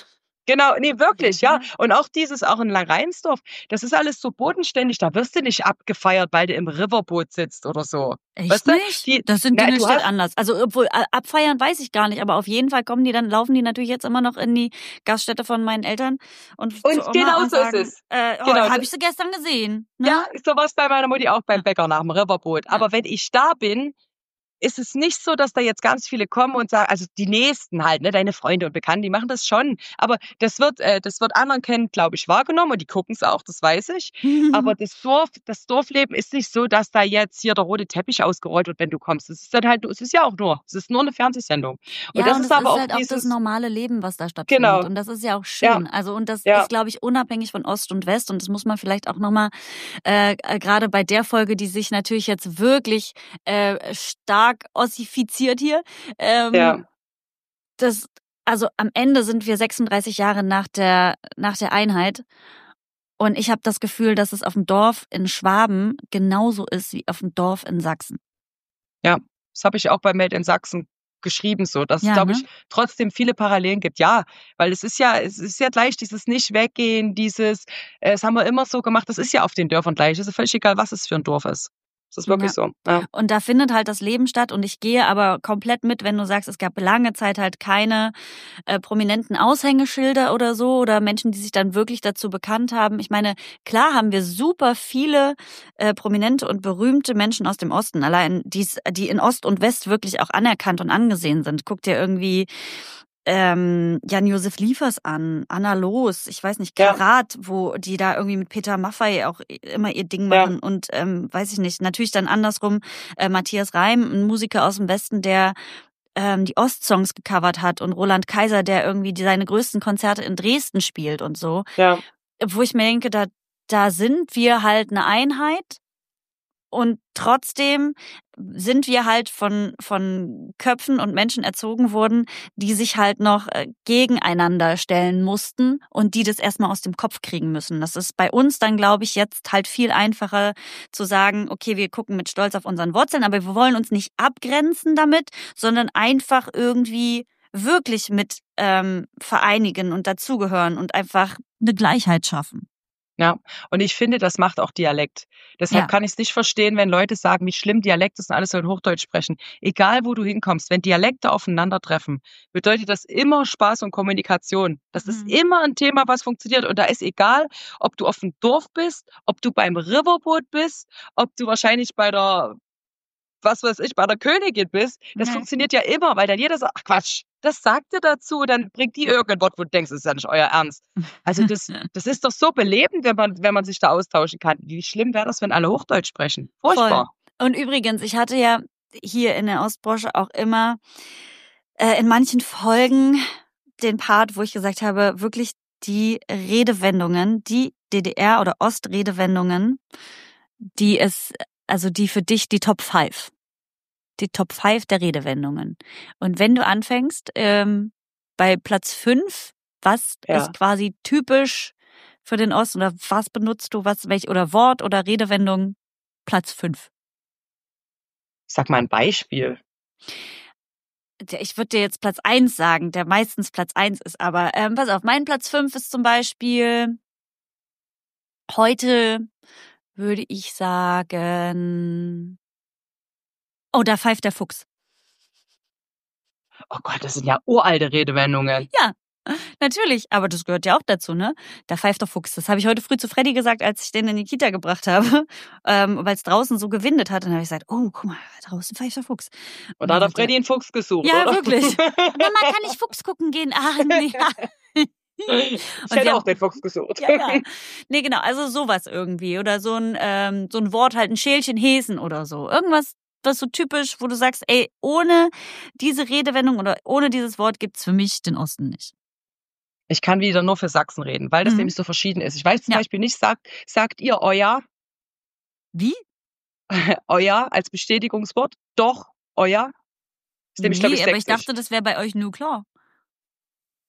Genau, nee, wirklich, ja. Mhm. Und auch dieses, auch in Langreinsdorf, das ist alles so bodenständig, da wirst du nicht abgefeiert, weil du im Riverboot sitzt oder so. Echt Weißt du? nicht? Die, Das sind die na, in der du Stadt hast, anders. Also obwohl a- abfeiern weiß ich gar nicht, aber auf jeden Fall kommen die dann, laufen die natürlich jetzt immer noch in die Gaststätte von meinen Eltern und zur und Oma genau und so ist sagen, es. äh, oh, Genau, habe ich sie gestern gesehen, ja, ne? so war's bei meiner Mutti auch beim Ja, Bäcker nach dem Riverboot. ja. Aber wenn ich da bin, ist es nicht so, dass da jetzt ganz viele kommen und sagen, also die Nächsten halt, ne, deine Freunde und Bekannte, die machen das schon. Aber das wird, äh, das wird anerkannt, glaube ich, wahrgenommen und die gucken es auch, das weiß ich. Aber das Dorf, das Dorfleben ist nicht so, dass da jetzt hier der rote Teppich ausgerollt wird, wenn du kommst. Es ist dann halt, es ist ja auch nur, es ist nur eine Fernsehsendung. Und Ja, das und ist es aber ist auch halt auch das dieses, normale Leben, was da stattfindet. genau, Und das ist ja auch ja, schön. Also, und das ja, ist, glaube ich, unabhängig von Ost und West. Und das muss man vielleicht auch nochmal, äh, äh, gerade bei der Folge, die sich natürlich jetzt wirklich äh, stark ossifiziert hier, ja, ähm, das, also am Ende sind wir sechsunddreißig Jahre nach der, nach der Einheit. Und ich habe das Gefühl, dass es auf dem Dorf in Schwaben genauso ist wie auf dem Dorf in Sachsen. ja. Das habe ich auch bei Made in Sachsen geschrieben so, dass es, Ja, glaube ne? ich, trotzdem viele Parallelen gibt. Ja, weil es ist ja, es ist ja gleich dieses Nicht-Weggehen, dieses, äh, das haben wir immer so gemacht, das ist ja auf den Dörfern gleich. Es ist völlig egal, was es für ein Dorf ist. Das ist wirklich Ja. so. Ja. Und da findet halt das Leben statt und ich gehe aber komplett mit, wenn du sagst, es gab lange Zeit halt keine äh, prominenten Aushängeschilder oder so oder Menschen, die sich dann wirklich dazu bekannt haben. Ich meine, klar haben wir super viele äh, prominente und berühmte Menschen aus dem Osten, allein die's, die in Ost und West wirklich auch anerkannt und angesehen sind. Guck dir irgendwie ähm, Jan-Josef Liefers an, Anna Loos, ich weiß nicht, Ja, Karat, wo die da irgendwie mit Peter Maffay auch immer ihr Ding ja, machen und ähm, weiß ich nicht, natürlich dann andersrum äh, Matthias Reim, ein Musiker aus dem Westen, der ähm, die Ostsongs gecovert hat und Roland Kaiser, der irgendwie die, seine größten Konzerte in Dresden spielt und so, ja. wo ich mir denke, da, da sind wir halt eine Einheit. Und trotzdem sind wir halt von, von Köpfen und Menschen erzogen worden, die sich halt noch äh, gegeneinander stellen mussten und die das erstmal aus dem Kopf kriegen müssen. Das ist bei uns dann, glaube ich, jetzt halt viel einfacher zu sagen, okay, wir gucken mit Stolz auf unseren Wurzeln, aber wir wollen uns nicht abgrenzen damit, sondern einfach irgendwie wirklich mit ähm, vereinigen und dazugehören und einfach eine Gleichheit schaffen. Ja, und ich finde, das macht auch Dialekt. Deshalb Ja. kann ich es nicht verstehen, wenn Leute sagen, wie schlimm Dialekt ist und alles soll Hochdeutsch sprechen. Egal, wo du hinkommst, wenn Dialekte aufeinandertreffen, bedeutet das immer Spaß und Kommunikation. Das ist Mhm. immer ein Thema, was funktioniert. Und da ist egal, ob du auf dem Dorf bist, ob du beim Riverboot bist, ob du wahrscheinlich bei der, was weiß ich, bei der Königin bist. Das Nee. funktioniert ja immer, weil dann jeder sagt, ach Quatsch, das sagt ihr dazu, dann bringt die irgendein Wort, wo du denkst, das ist ja nicht euer Ernst. Also das, das ist doch so belebend, wenn man, wenn man sich da austauschen kann. Wie schlimm wäre das, wenn alle Hochdeutsch sprechen? Voll. Furchtbar. Und übrigens, ich hatte ja hier in der Ostbrosche auch immer äh, in manchen Folgen den Part, wo ich gesagt habe, wirklich die Redewendungen, die D D R- oder Ostredewendungen, die es, also die für dich die Top fünf. Die Top fünf der Redewendungen. Und wenn du anfängst, ähm, bei Platz fünf, was Ja. ist quasi typisch für den Osten oder was benutzt du, was, welch, oder Wort oder Redewendung? Platz fünf. Ich sag mal ein Beispiel. Ich würde dir jetzt Platz eins sagen, der meistens Platz eins ist, aber ähm, pass auf, mein Platz fünf ist zum Beispiel heute, würde ich sagen, oh, da pfeift der Fuchs. Oh Gott, das sind ja uralte Redewendungen. Ja, natürlich, aber das gehört ja auch dazu, ne? Da pfeift der Fuchs. Das habe ich heute früh zu Freddy gesagt, als ich den in die Kita gebracht habe, ähm, weil es draußen so gewindet hat. Und dann habe ich gesagt, oh, guck mal, draußen pfeift der Fuchs. Und da hat der dann sagt er, Freddy einen Fuchs gesucht, ja, oder? wirklich. Mama, kann ich Fuchs gucken gehen? Ah, nee. Ich Und hätte wir auch haben- den Fuchs gesucht. Ja, ja. Nee, genau, also sowas irgendwie. Oder so ein, ähm, so ein Wort halt, ein Schälchen Häsen oder so. Irgendwas, was so typisch, wo du sagst, ey, ohne diese Redewendung oder ohne dieses Wort gibt's für mich den Osten nicht. Ich kann wieder nur für Sachsen reden, weil das Mhm. nämlich so verschieden ist. Ich weiß zum Ja. Beispiel nicht, sagt, sagt ihr euer, Wie? euer als Bestätigungswort? Doch, euer? Ist nämlich, glaube Nee, ich, aber ich sächsisch. dachte, das wäre bei euch nur klar.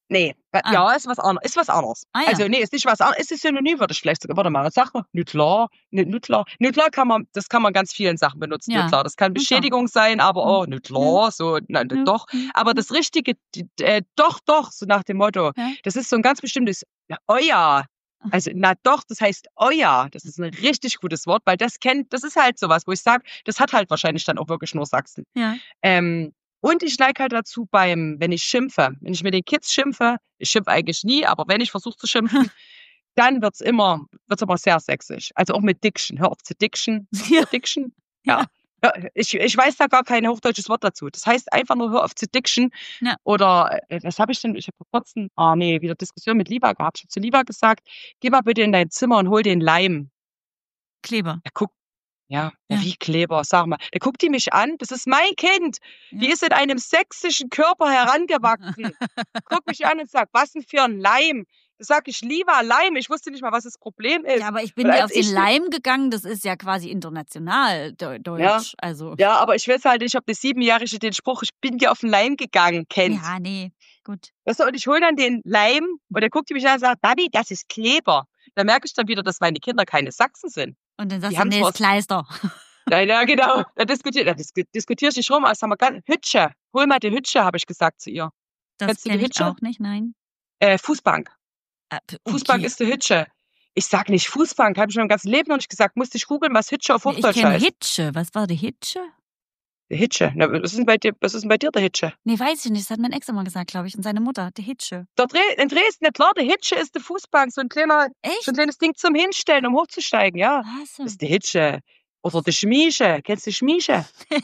Nee, äh, Ah. ja, ist was anderes. Ist was anderes. Ah, ja. Also, nee, ist nicht was anderes. Ist es synonym, würde ich vielleicht sogar, warte mal, sag mal, Nütlar, Nü- Nütlar. Nütlar kann man, das kann man ganz vielen Sachen benutzen, Ja. Nütlar. Das kann Nütlar. Beschädigung sein, aber Mhm. oh, Nütlar, so, nein, Ja. doch. Mhm. Aber das Richtige, die- äh, doch, doch, so nach dem Motto, Ja. das ist so ein ganz bestimmtes, ja, oh ja. Also, na doch, das heißt, oh ja, das ist ein richtig gutes Wort, weil das kennt, das ist halt sowas, wo ich sage, das hat halt wahrscheinlich dann auch wirklich nur Sachsen. Ja. Ähm, und ich neige halt dazu beim, wenn ich schimpfe, wenn ich mit den Kids schimpfe, ich schimpfe eigentlich nie, aber wenn ich versuche zu schimpfen, dann wird's immer, wird's immer sehr sächsisch. Also auch mit Diction. Hör auf zu Diction. Ja. Hör Diction? Ja. Ja. Ja, ich, ich weiß da gar kein hochdeutsches Wort dazu. Das heißt einfach nur, hör auf zu Diction. Ja. Oder, äh, was habe ich denn? Ich habe vor kurzem, ah nee, wieder Diskussion mit Liva gehabt. Ich habe zu Liva gesagt, geh mal bitte in dein Zimmer und hol den Leim. Kleber. Er guckt, ja, ja, Ja. wie Kleber, sag mal. Da guckt die mich an, das ist mein Kind. Die Ja. ist in einem sächsischen Körper herangewachsen. Guckt mich an und sagt, was denn für ein Leim? Da sag ich, lieber Leim. Ich wusste nicht mal, was das Problem ist. Ja, aber ich bin Und ja als auf den ich- Leim gegangen, das ist ja quasi international Deu- Deutsch. Also. Ja, aber ich weiß halt nicht, ob die Siebenjährige den Spruch, ich bin dir auf den Leim gegangen, kennt. Ja, nee, gut. Weißt du, und ich hole dann den Leim und er guckt die mich an und sagt, Babi, das ist Kleber. Da merke ich dann wieder, dass meine Kinder keine Sachsen sind. Und dann Die sagst du, haben nee, zwar- ist Kleister. Ja, ja, genau. Da diskutiert, da dis diskutiere ich nicht rum, aber sag mal, ganz- Hütsche. Hol mal die Hütsche, habe ich gesagt zu ihr. Das Kennst du die kenne ich Hütsche? auch nicht, nein. Äh, Fußbank. Äh, p- Fußbank okay. ist die Hütsche. Ich sag nicht Fußbank, habe ich mein ganzes Leben noch nicht gesagt. Musste ich googeln, was Hütsche auf Ich Hochdeutsch kenne heißt. Hitsche. Was war die Hitsche? Die Hitsche. Na, was ist denn bei dir, was ist denn bei dir der Hitsche? Nee, weiß ich nicht. Das hat mein Ex immer gesagt, glaube ich. Und seine Mutter, die Hitsche. Dort Dre in Dresden, ja klar, die Hitsche ist die Fußbank. So ein kleiner, Echt? so ein kleines Ding zum Hinstellen, um hochzusteigen, ja. Was? Das ist die Hitsche. Oder die Schmiesche. Kennst du die Schmiesche?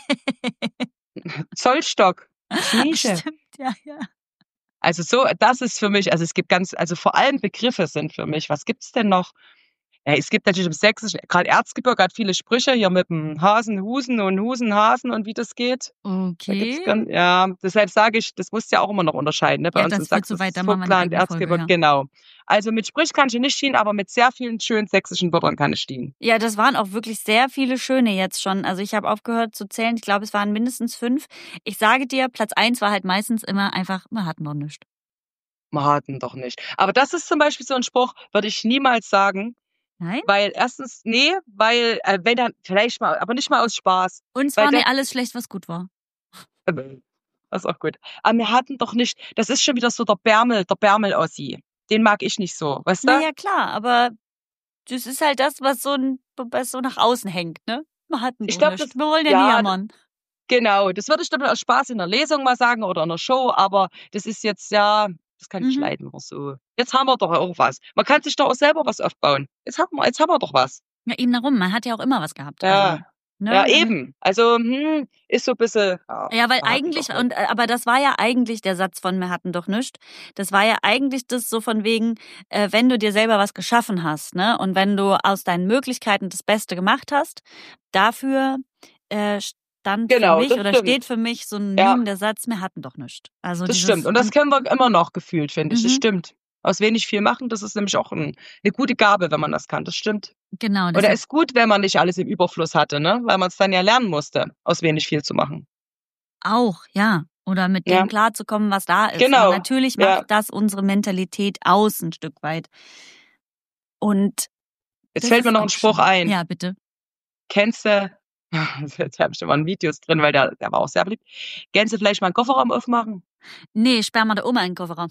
Zollstock. Schmiesche. Stimmt, ja, ja. Also so, das ist für mich, also es gibt ganz, also vor allem Begriffe sind für mich. Was gibt's denn noch? Ja, es gibt natürlich im Sächsischen, gerade Erzgebirge hat viele Sprüche hier mit dem Hasen, Husen und Husen, Hasen und wie das geht. Da gibt's Okay. ganz, ja, deshalb sage ich, das musst du ja auch immer noch unterscheiden. Ne? Bei Ja, uns das in wird Sachsen zu ist weit, es da machen wir eine Vogtland, eigene Folge, Erzgebirge, ja. genau. Also mit Sprüch kann ich nicht dienen, aber mit sehr vielen schönen sächsischen Wörtern kann ich dienen. Ja, das waren auch wirklich sehr viele schöne jetzt schon. Also ich habe aufgehört zu zählen. Ich glaube, es waren mindestens fünf. Ich sage dir, Platz eins war halt meistens immer einfach, wir hatten noch nichts. Wir hatten doch nicht. Aber das ist zum Beispiel so ein Spruch, würde ich niemals sagen, Nein? weil erstens, nee, weil, äh, wenn dann, vielleicht mal, aber nicht mal aus Spaß. Und es Weil war der- nicht alles schlecht, was gut war. Äh, Das ist auch gut. Aber wir hatten doch nicht, das ist schon wieder so der Bärmel, der Bärmel-Ossi. Den mag ich nicht so, weißt du? Naja, klar, aber das ist halt das, was so, ein, was so nach außen hängt, ne? Wir hatten Ich doch glaub, nichts. das- Wir wollen ja, ja, nie jammern. Genau, das würde ich dann aus Spaß in der Lesung mal sagen oder in der Show, aber das ist jetzt, ja, das kann ich Mhm. leiden oder so. Jetzt haben wir doch auch was. Man kann sich doch auch selber was aufbauen. Jetzt haben wir, jetzt haben wir doch was. Ja, eben darum. Man hat ja auch immer was gehabt. Ja. Also, ne? Ja, Dann- eben. Also, hm, ist so ein bisschen. Ja, Ja, weil wir hatten eigentlich, doch und äh, aber das war ja eigentlich der Satz von wir hatten doch nichts. Das war ja eigentlich das so von wegen, äh, wenn du dir selber was geschaffen hast, ne? Und wenn du aus deinen Möglichkeiten das Beste gemacht hast, dafür äh, stand Genau, für mich das oder stimmt. steht für mich so ein Ja. der Satz, wir hatten doch nichts. Also Das dieses, stimmt. Und das kennen wir immer noch gefühlt, finde ich. Das Mhm. stimmt. Aus wenig viel machen, das ist nämlich auch ein, eine gute Gabe, wenn man das kann. Das stimmt. genau. Oder deshalb- ist gut, wenn man nicht alles im Überfluss hatte, ne? Weil man es dann ja lernen musste, aus wenig viel zu machen. Auch, ja. Oder mit Ja. dem klarzukommen, was da ist. Genau, Und natürlich macht ja. das unsere Mentalität aus ein Stück weit. Und Jetzt das fällt ist mir noch auch ein Spruch schön. ein. Ja, bitte. Kennst du, jetzt habe ich schon mal ein Videos drin, weil der, der war auch sehr beliebt. Kennst du vielleicht mal einen Kofferraum aufmachen? Nee, sperr mal der Oma in den Kofferraum.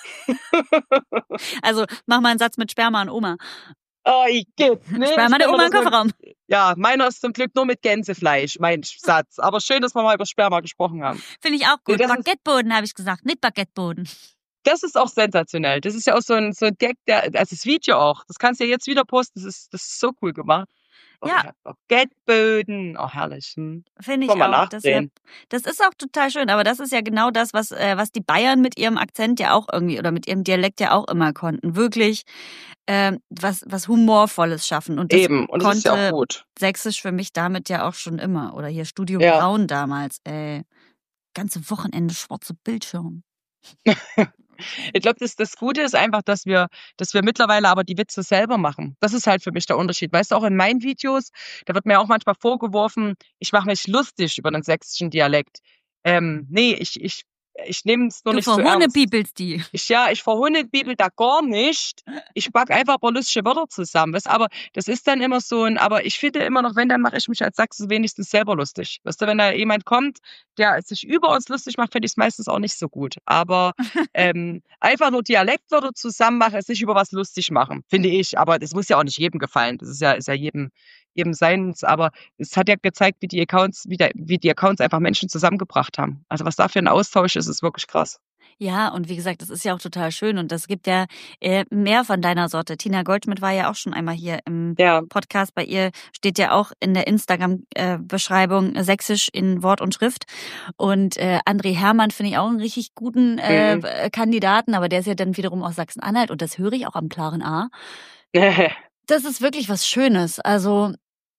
Also mach mal einen Satz mit Sperma an Oma. Oh, ich geht. Nee, Sperr mal ich der kenn Oma das in den nur- Kofferraum. Ja, meiner ist zum Glück nur mit Gänsefleisch, mein Satz. Aber schön, dass wir mal über Sperma gesprochen haben. Finde ich auch Nee, gut. das ist- Baguetteboden habe ich gesagt, nicht Baguetteboden. Das ist auch sensationell. Das ist ja auch so ein, so ein Gag, der, also das Video auch. Das kannst du ja jetzt wieder posten. Das ist, das ist so cool gemacht. Oh, Ja. Baguetteböden. Oh, herrlich. Hm. Finde ich Kann man auch. nachdrehen. Deshalb, das ist auch total schön, aber das ist ja genau das, was, äh, was die Bayern mit ihrem Akzent ja auch irgendwie oder mit ihrem Dialekt ja auch immer konnten. Wirklich ähm, was, was Humorvolles schaffen. Und das Eben. Und das ist ja konnte auch gut. Sächsisch für mich damit ja auch schon immer. Oder hier Studio Ja. Braun damals. Ey. Ganze Wochenende schwarze Bildschirm. Ich glaube, das, das Gute ist einfach, dass wir, dass wir mittlerweile aber die Witze selber machen. Das ist halt für mich der Unterschied. Weißt du, auch in meinen Videos, da wird mir auch manchmal vorgeworfen, ich mache mich lustig über den sächsischen Dialekt. Ähm, nee, ich, ich Ich nehme es nur Du nicht so ernst. verhunnepiepelst die. Ich, ja, ich verhunnepiepel da gar nicht. Ich back einfach ein paar lustige Wörter zusammen. Weißt? Aber das ist dann immer so ein, aber ich finde immer noch, wenn, dann mache ich mich als Sachse wenigstens selber lustig. Weißt du, wenn da jemand kommt, der sich über uns lustig macht, finde ich es meistens auch nicht so gut. Aber ähm, einfach nur Dialektwörter zusammen machen, sich über was lustig machen, finde ich. Aber das muss ja auch nicht jedem gefallen. Das ist ja, ist ja jedem, jedem seins. Aber es hat ja gezeigt, wie die Accounts, wie, der, wie die Accounts einfach Menschen zusammengebracht haben. Also was da für ein Austausch ist, ist wirklich krass. Ja, und wie gesagt, das ist ja auch total schön und es gibt ja äh, mehr von deiner Sorte. Tina Goldschmidt war ja auch schon einmal hier im Ja. Podcast. Bei ihr steht ja auch in der Instagram-Beschreibung äh, Sächsisch in Wort und Schrift. Und äh, André Hermann finde ich auch einen richtig guten äh, Mhm. Kandidaten, aber der ist ja dann wiederum aus Sachsen-Anhalt und das höre ich auch am klaren A. Das ist wirklich was Schönes. Also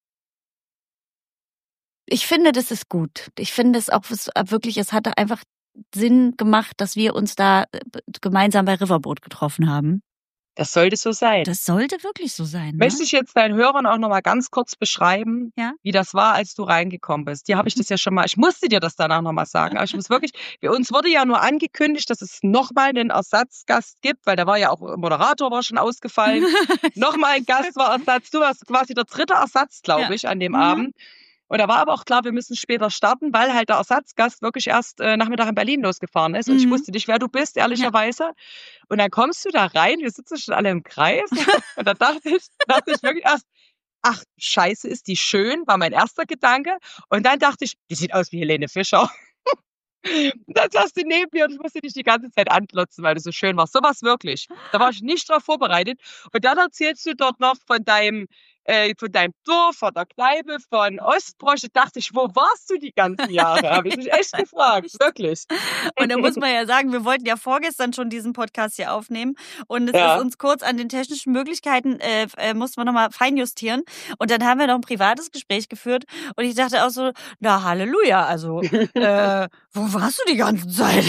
ich finde, das ist gut. Ich finde es auch wirklich, es hatte einfach Sinn gemacht, dass wir uns da gemeinsam bei Riverboat getroffen haben. Das sollte so sein. Das sollte wirklich so sein. Ne? Möchte ich jetzt deinen Hörern auch noch mal ganz kurz beschreiben, ja? wie das war, als du reingekommen bist. Dir habe ich das ja schon mal, ich musste dir das danach noch mal sagen, aber ich muss wirklich, uns wurde ja nur angekündigt, dass es noch mal einen Ersatzgast gibt, weil da war ja auch Moderator war schon ausgefallen. Noch mal ein Gast war Ersatz. Du warst quasi der dritte Ersatz, glaube ja. ich, an dem mhm. Abend. Und da war aber auch klar, wir müssen später starten, weil halt der Ersatzgast wirklich erst äh, Nachmittag in Berlin losgefahren ist. Und mhm. ich wusste nicht, wer du bist, ehrlicherweise. Ja. Und dann kommst du da rein, wir sitzen schon alle im Kreis. Und da dachte ich, dachte ich wirklich erst, ach, scheiße, ist die schön, war mein erster Gedanke. Und dann dachte ich, die sieht aus wie Helene Fischer. Und dann saß du neben mir und ich musste dich die ganze Zeit anklotzen, weil du so schön warst. So war es wirklich. Da war ich nicht drauf vorbereitet. Und dann erzählst du dort noch von deinem Äh, von deinem Dorf, von der Kneipe, von Ostbroche, dachte ich, wo warst du die ganzen Jahre? Habe ich mich echt gefragt, wirklich. Und da muss man ja sagen, wir wollten ja vorgestern schon diesen Podcast hier aufnehmen und es Ja. ist uns kurz an den technischen Möglichkeiten, äh, äh, mussten wir nochmal feinjustieren und dann haben wir noch ein privates Gespräch geführt und ich dachte auch so, na Halleluja, also äh, wo warst du die ganze Zeit?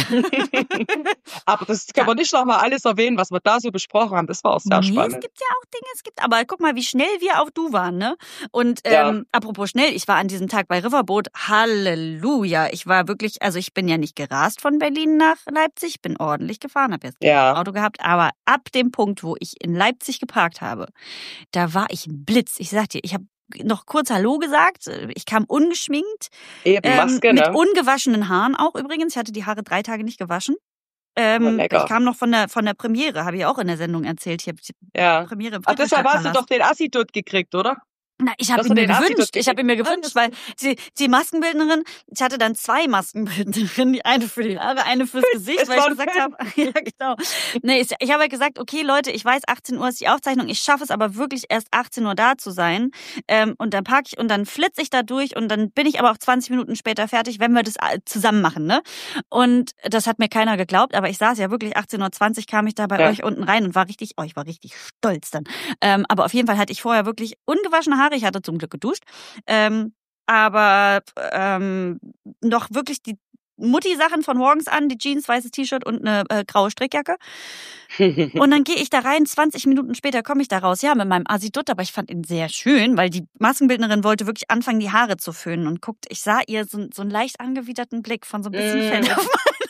Aber das kann man nicht nochmal alles erwähnen, was wir da so besprochen haben, das war auch sehr nee, spannend. Es gibt ja auch Dinge, es gibt, aber guck mal, wie schnell wir auch du waren, ne? Und ähm, Ja. apropos schnell, ich war an diesem Tag bei Riverboat, Halleluja. Ich war wirklich, also ich bin ja nicht gerast von Berlin nach Leipzig, bin ordentlich gefahren, habe jetzt kein Ja. Auto gehabt, aber ab dem Punkt, wo ich in Leipzig geparkt habe, da war ich ein Blitz. Ich sag dir, ich habe noch kurz Hallo gesagt, ich kam ungeschminkt, Eben, Maske, ähm, mit ne? ungewaschenen Haaren auch übrigens. Ich hatte die Haare drei Tage nicht gewaschen. Ähm, Oh, lecker. ich kam noch von der von der Premiere, habe ich auch in der Sendung erzählt. Ich habe Ja. Premiere im Ach, deshalb hast du Friedrichstadtpalast. doch den Assi dort gekriegt, oder? Na, ich habe Hast ihn du mir den Assi gewünscht. dort Ich habe ihn mir gekriegt? gewünscht, weil die, die Maskenbildnerin, ich hatte dann zwei Maskenbildnerinnen, die eine für die Haare, eine fürs Gesicht, Es weil ich war ein gesagt Film. habe, ja genau. Nee, ich, ich habe halt gesagt, okay Leute, ich weiß, achtzehn Uhr ist die Aufzeichnung, ich schaffe es aber wirklich erst achtzehn Uhr da zu sein. Ähm, und dann parke ich und dann flitze ich da durch und dann bin ich aber auch zwanzig Minuten später fertig, wenn wir das zusammen machen, ne? Und das hat mir keiner geglaubt, aber ich saß ja wirklich achtzehn Uhr zwanzig kam ich da bei Ja. euch unten rein und war richtig, oh, ich war richtig stolz dann. Ähm, aber auf jeden Fall hatte ich vorher wirklich ungewaschene Haare, ich hatte zum Glück geduscht. Ähm, aber ähm, noch wirklich die Mutti-Sachen von morgens an, die Jeans, weißes T-Shirt und eine äh, graue Strickjacke. Und dann gehe ich da rein, zwanzig Minuten später komme ich da raus, ja, mit meinem Assi-Dutt, aber ich fand ihn sehr schön, weil die Maskenbildnerin wollte wirklich anfangen, die Haare zu föhnen und guckt, ich sah ihr so, so einen leicht angewiderten Blick von so ein bisschen Mm. Fell auf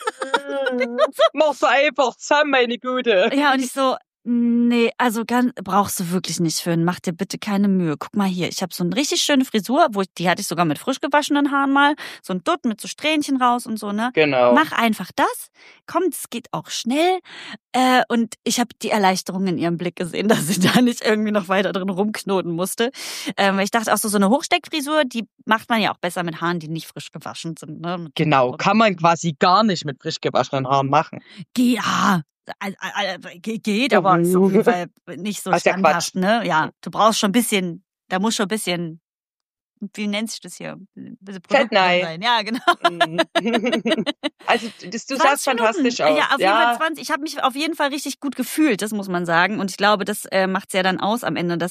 Mach's doch einfach zusammen, meine Gute. Ja, und ich so, nee, also ganz, brauchst du wirklich nicht föhnen. Mach dir bitte keine Mühe. Guck mal hier, ich habe so eine richtig schöne Frisur, wo ich, die hatte ich sogar mit frisch gewaschenen Haaren mal. So ein Dutt mit so Strähnchen raus und so, ne? Genau. Mach einfach das. Komm, es geht auch schnell. Äh, und ich habe die Erleichterung in ihrem Blick gesehen, dass sie da nicht irgendwie noch weiter drin rumknoten musste. Ähm, weil ich dachte auch so, so eine Hochsteckfrisur, die macht man ja auch besser mit Haaren, die nicht frisch gewaschen sind, ne? Genau, kann man quasi gar nicht mit frisch gewaschenen Haaren machen. Ja, also, also, geht, aber ist auf jeden Fall nicht so Das ist ja standhaft, Quatsch. ne? Ja, du brauchst schon ein bisschen, da muss schon ein bisschen, wie nennt sich das hier? Ein bisschen Produkt drin Fettnei. sein. Ja, genau. Mhm. Also das, du sahst zwanzig Minuten. fantastisch aus. Ja, auf jeden Fall zwanzig. Ich habe mich auf jeden Fall richtig gut gefühlt, das muss man sagen. Und ich glaube, das äh, macht's ja dann aus am Ende, dass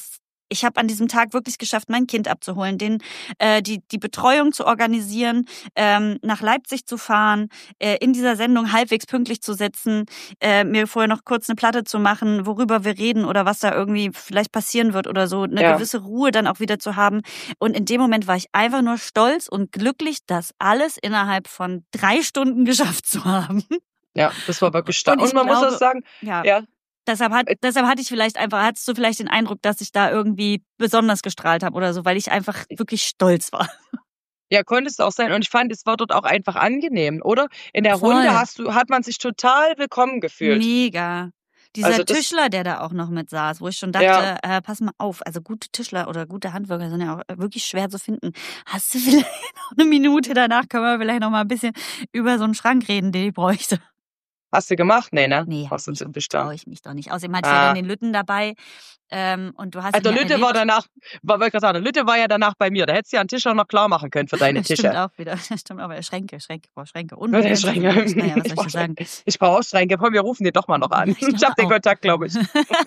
Ich habe an diesem Tag wirklich geschafft, mein Kind abzuholen, den, äh, die, die Betreuung zu organisieren, ähm, nach Leipzig zu fahren, äh, in dieser Sendung halbwegs pünktlich zu sitzen, äh, mir vorher noch kurz eine Platte zu machen, worüber wir reden oder was da irgendwie vielleicht passieren wird oder so, eine Ja. gewisse Ruhe dann auch wieder zu haben. Und in dem Moment war ich einfach nur stolz und glücklich, das alles innerhalb von drei Stunden geschafft zu haben. Ja, das war wirklich stark. Und Und, ich man glaube, muss auch sagen, ja. ja, Deshalb, hat, deshalb hatte ich vielleicht einfach, hattest du vielleicht den Eindruck, dass ich da irgendwie besonders gestrahlt habe oder so, weil ich einfach wirklich stolz war. ja, konnte es auch sein. Und ich fand, es war dort auch einfach angenehm, oder? In der Voll. Runde hast du, hat man sich total willkommen gefühlt. Mega. Dieser Also das- Tischler, der da auch noch mit saß, wo ich schon dachte, Ja. äh, pass mal auf, also gute Tischler oder gute Handwerker sind ja auch wirklich schwer zu finden. Hast du vielleicht noch eine Minute danach, können wir vielleicht noch mal ein bisschen über so einen Schrank reden, den ich bräuchte. Hast du gemacht? Nee, ne? Nee, Hast du nicht, ziemlich traue da. ich mich doch nicht. Außerdem hatte ich Ah. ja dann den Lütten dabei ähm, und du hast Also ihn der ja Lütte war erlebt. danach, war wollte gerade sagen, der Lütte war ja danach bei mir. Da hättest du ja einen Tisch auch noch klar machen können für deine Das stimmt Tische. auch wieder. Das stimmt aber Schränke, Schränke, boah, Schränke. Und Ja, der begrenzt Schränke. ist Naja, was Ich soll brauch ich dir sagen? Schränke. Ich brauche auch Schränke. Komm, wir rufen den doch mal noch an. Ich glaube Ich hab den auch. Kontakt, glaube ich.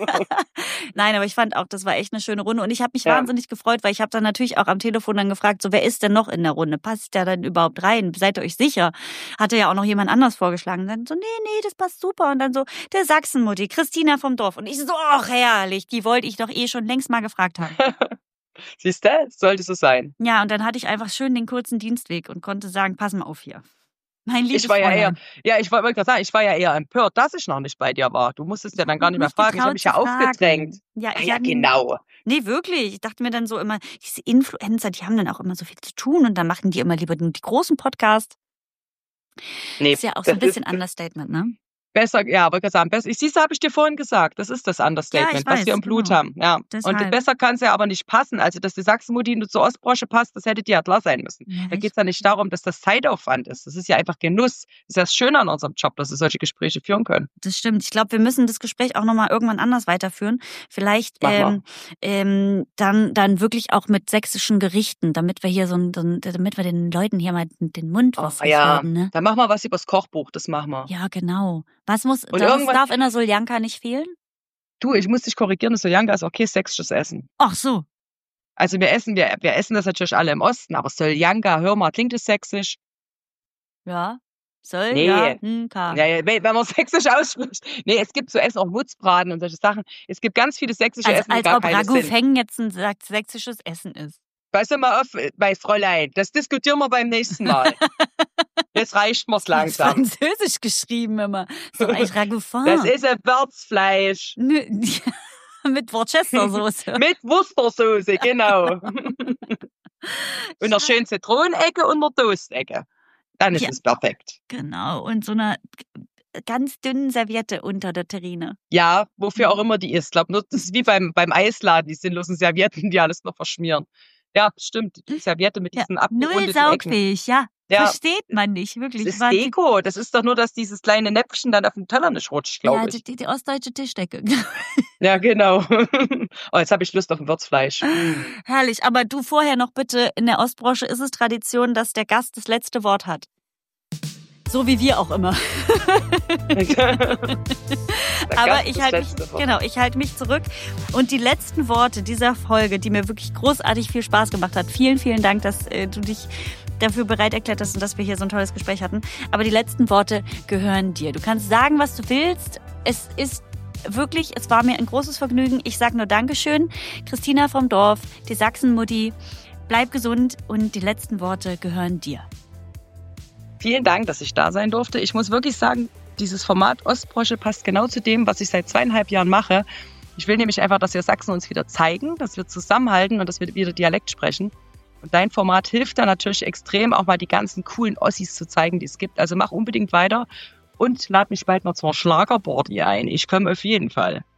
Nein, aber ich fand auch, das war echt eine schöne Runde und ich habe mich Ja. wahnsinnig gefreut, weil ich habe dann natürlich auch am Telefon dann gefragt, so wer ist denn noch in der Runde? Passt der denn überhaupt rein? Seid ihr euch sicher? Hatte ja auch noch jemand anders vorgeschlagen. Und dann so, nee, nee, das passt super. Und dann so, der Sachsenmutti, Christina vom Dorf. Und ich so, ach herrlich, die wollte ich doch eh schon längst mal gefragt haben. Siehst du? Sollte so sein. Ja, und dann hatte ich einfach schön den kurzen Dienstweg und konnte sagen, pass mal auf hier. Mein liebes Ich war ja eher, Fräulein. ja, ich wollte gerade sagen, ich war ja eher empört, dass ich noch nicht bei dir war. Du musstest ja dann gar nicht mehr Mich fragen. Ich habe getraut mich zu ja fragen. aufgedrängt. Ja, Ja, ich ja, hab- genau. Nee, wirklich. Ich dachte mir dann so immer, diese Influencer, die haben dann auch immer so viel zu tun und dann machen die immer lieber nur die großen Podcasts. Nee, Ist ja auch so ein das bisschen Understatement, ne? besser, ja, wollte gerade sagen, besser. Ich siehst du, habe ich dir vorhin gesagt. Das ist das Understatement, Ja, ich was weiß, wir im Blut genau. haben. Ja. Und Deshalb. besser kann es ja aber nicht passen. Also, dass die Sachsenmutti nur zur Ostbrosche passt, das hätte dir ja klar sein müssen. Ja, Da ich- geht es ja nicht darum, dass das Zeitaufwand ist. Das ist ja einfach Genuss. Das ist ja das Schöne an unserem Job, dass wir solche Gespräche führen können. Das stimmt. Ich glaube, wir müssen das Gespräch auch nochmal irgendwann anders weiterführen. Vielleicht Mach mal. ähm, ähm, dann dann wirklich auch mit sächsischen Gerichten, damit wir hier so ein, so ein damit wir den Leuten hier mal den Mund was Oh, ja, haben, ne? dann machen wir was übers Kochbuch, das machen wir. Ja, genau. Was muss, Und das irgendwann- darf in der Soljanka nicht fehlen? Du, ich muss dich korrigieren, das Soljanka ist auch kein sächsisches Essen. Ach so. Also wir essen, wir, wir essen das natürlich alle im Osten, aber Soljanka, hör mal, klingt es sächsisch? Ja. Soll, Nee. ja, hm, K. Ja, ja, wenn wenn man sächsisch ausspricht. Nee, es gibt zu essen auch Mutzbraten und solche Sachen. Es gibt ganz viele sächsische Also, Essen, die als gar ob keine Ragu sind. Feng jetzt ein sä- sächsisches Essen ist. Pass mal auf, mein Fräulein, das diskutieren wir beim nächsten Mal. Jetzt reicht mir's langsam. Französisch geschrieben immer. So ein Ragu Feng. Das ist ein Würzfleisch. Nö, mit Worcestersoße. Mit Wustersoße, genau. Und der schönen Zitronenecke und der Toastecke. Dann ist Ja. es perfekt. Genau. Und so einer ganz dünnen Serviette unter der Terrine. Ja, wofür auch immer die ist. Ich glaube, nur das ist wie beim, beim Eisladen, die sinnlosen Servietten, die alles noch verschmieren. Ja, stimmt. Die Serviette mit Ja, diesen Null abgerundeten Ecken. saugfähig, ja. Ja. Versteht man nicht, wirklich. Das ist War die- Deko. Das ist doch nur, dass dieses kleine Näpfchen dann auf dem Teller nicht rutscht, glaube Ja, ich. die, die, die ostdeutsche Tischdecke. Ja, genau. Oh, jetzt habe ich Lust auf ein Würzfleisch. Herrlich. Aber du vorher noch bitte, in der Ostbrosche ist es Tradition, dass der Gast das letzte Wort hat. So wie wir auch immer. Aber ich halte mich, genau, ich halte mich zurück. Und die letzten Worte dieser Folge, die mir wirklich großartig viel Spaß gemacht hat. Vielen, vielen Dank, dass äh, du dich dafür bereit erklärt hast und dass wir hier so ein tolles Gespräch hatten. Aber die letzten Worte gehören dir. Du kannst sagen, was du willst. Es ist wirklich, es war mir ein großes Vergnügen. Ich sage nur Dankeschön. Christina vom Dorf, die Sachsenmutti. Bleib gesund und die letzten Worte gehören dir. Vielen Dank, dass ich da sein durfte. Ich muss wirklich sagen, dieses Format Ostbrosche passt genau zu dem, was ich seit zweieinhalb Jahren mache. Ich will nämlich einfach, dass wir Sachsen uns wieder zeigen, dass wir zusammenhalten und dass wir wieder Dialekt sprechen. Und dein Format hilft da natürlich extrem, auch mal die ganzen coolen Ossis zu zeigen, die es gibt. Also mach unbedingt weiter und lad mich bald mal zur Schlagerparty ein. Ich komme auf jeden Fall.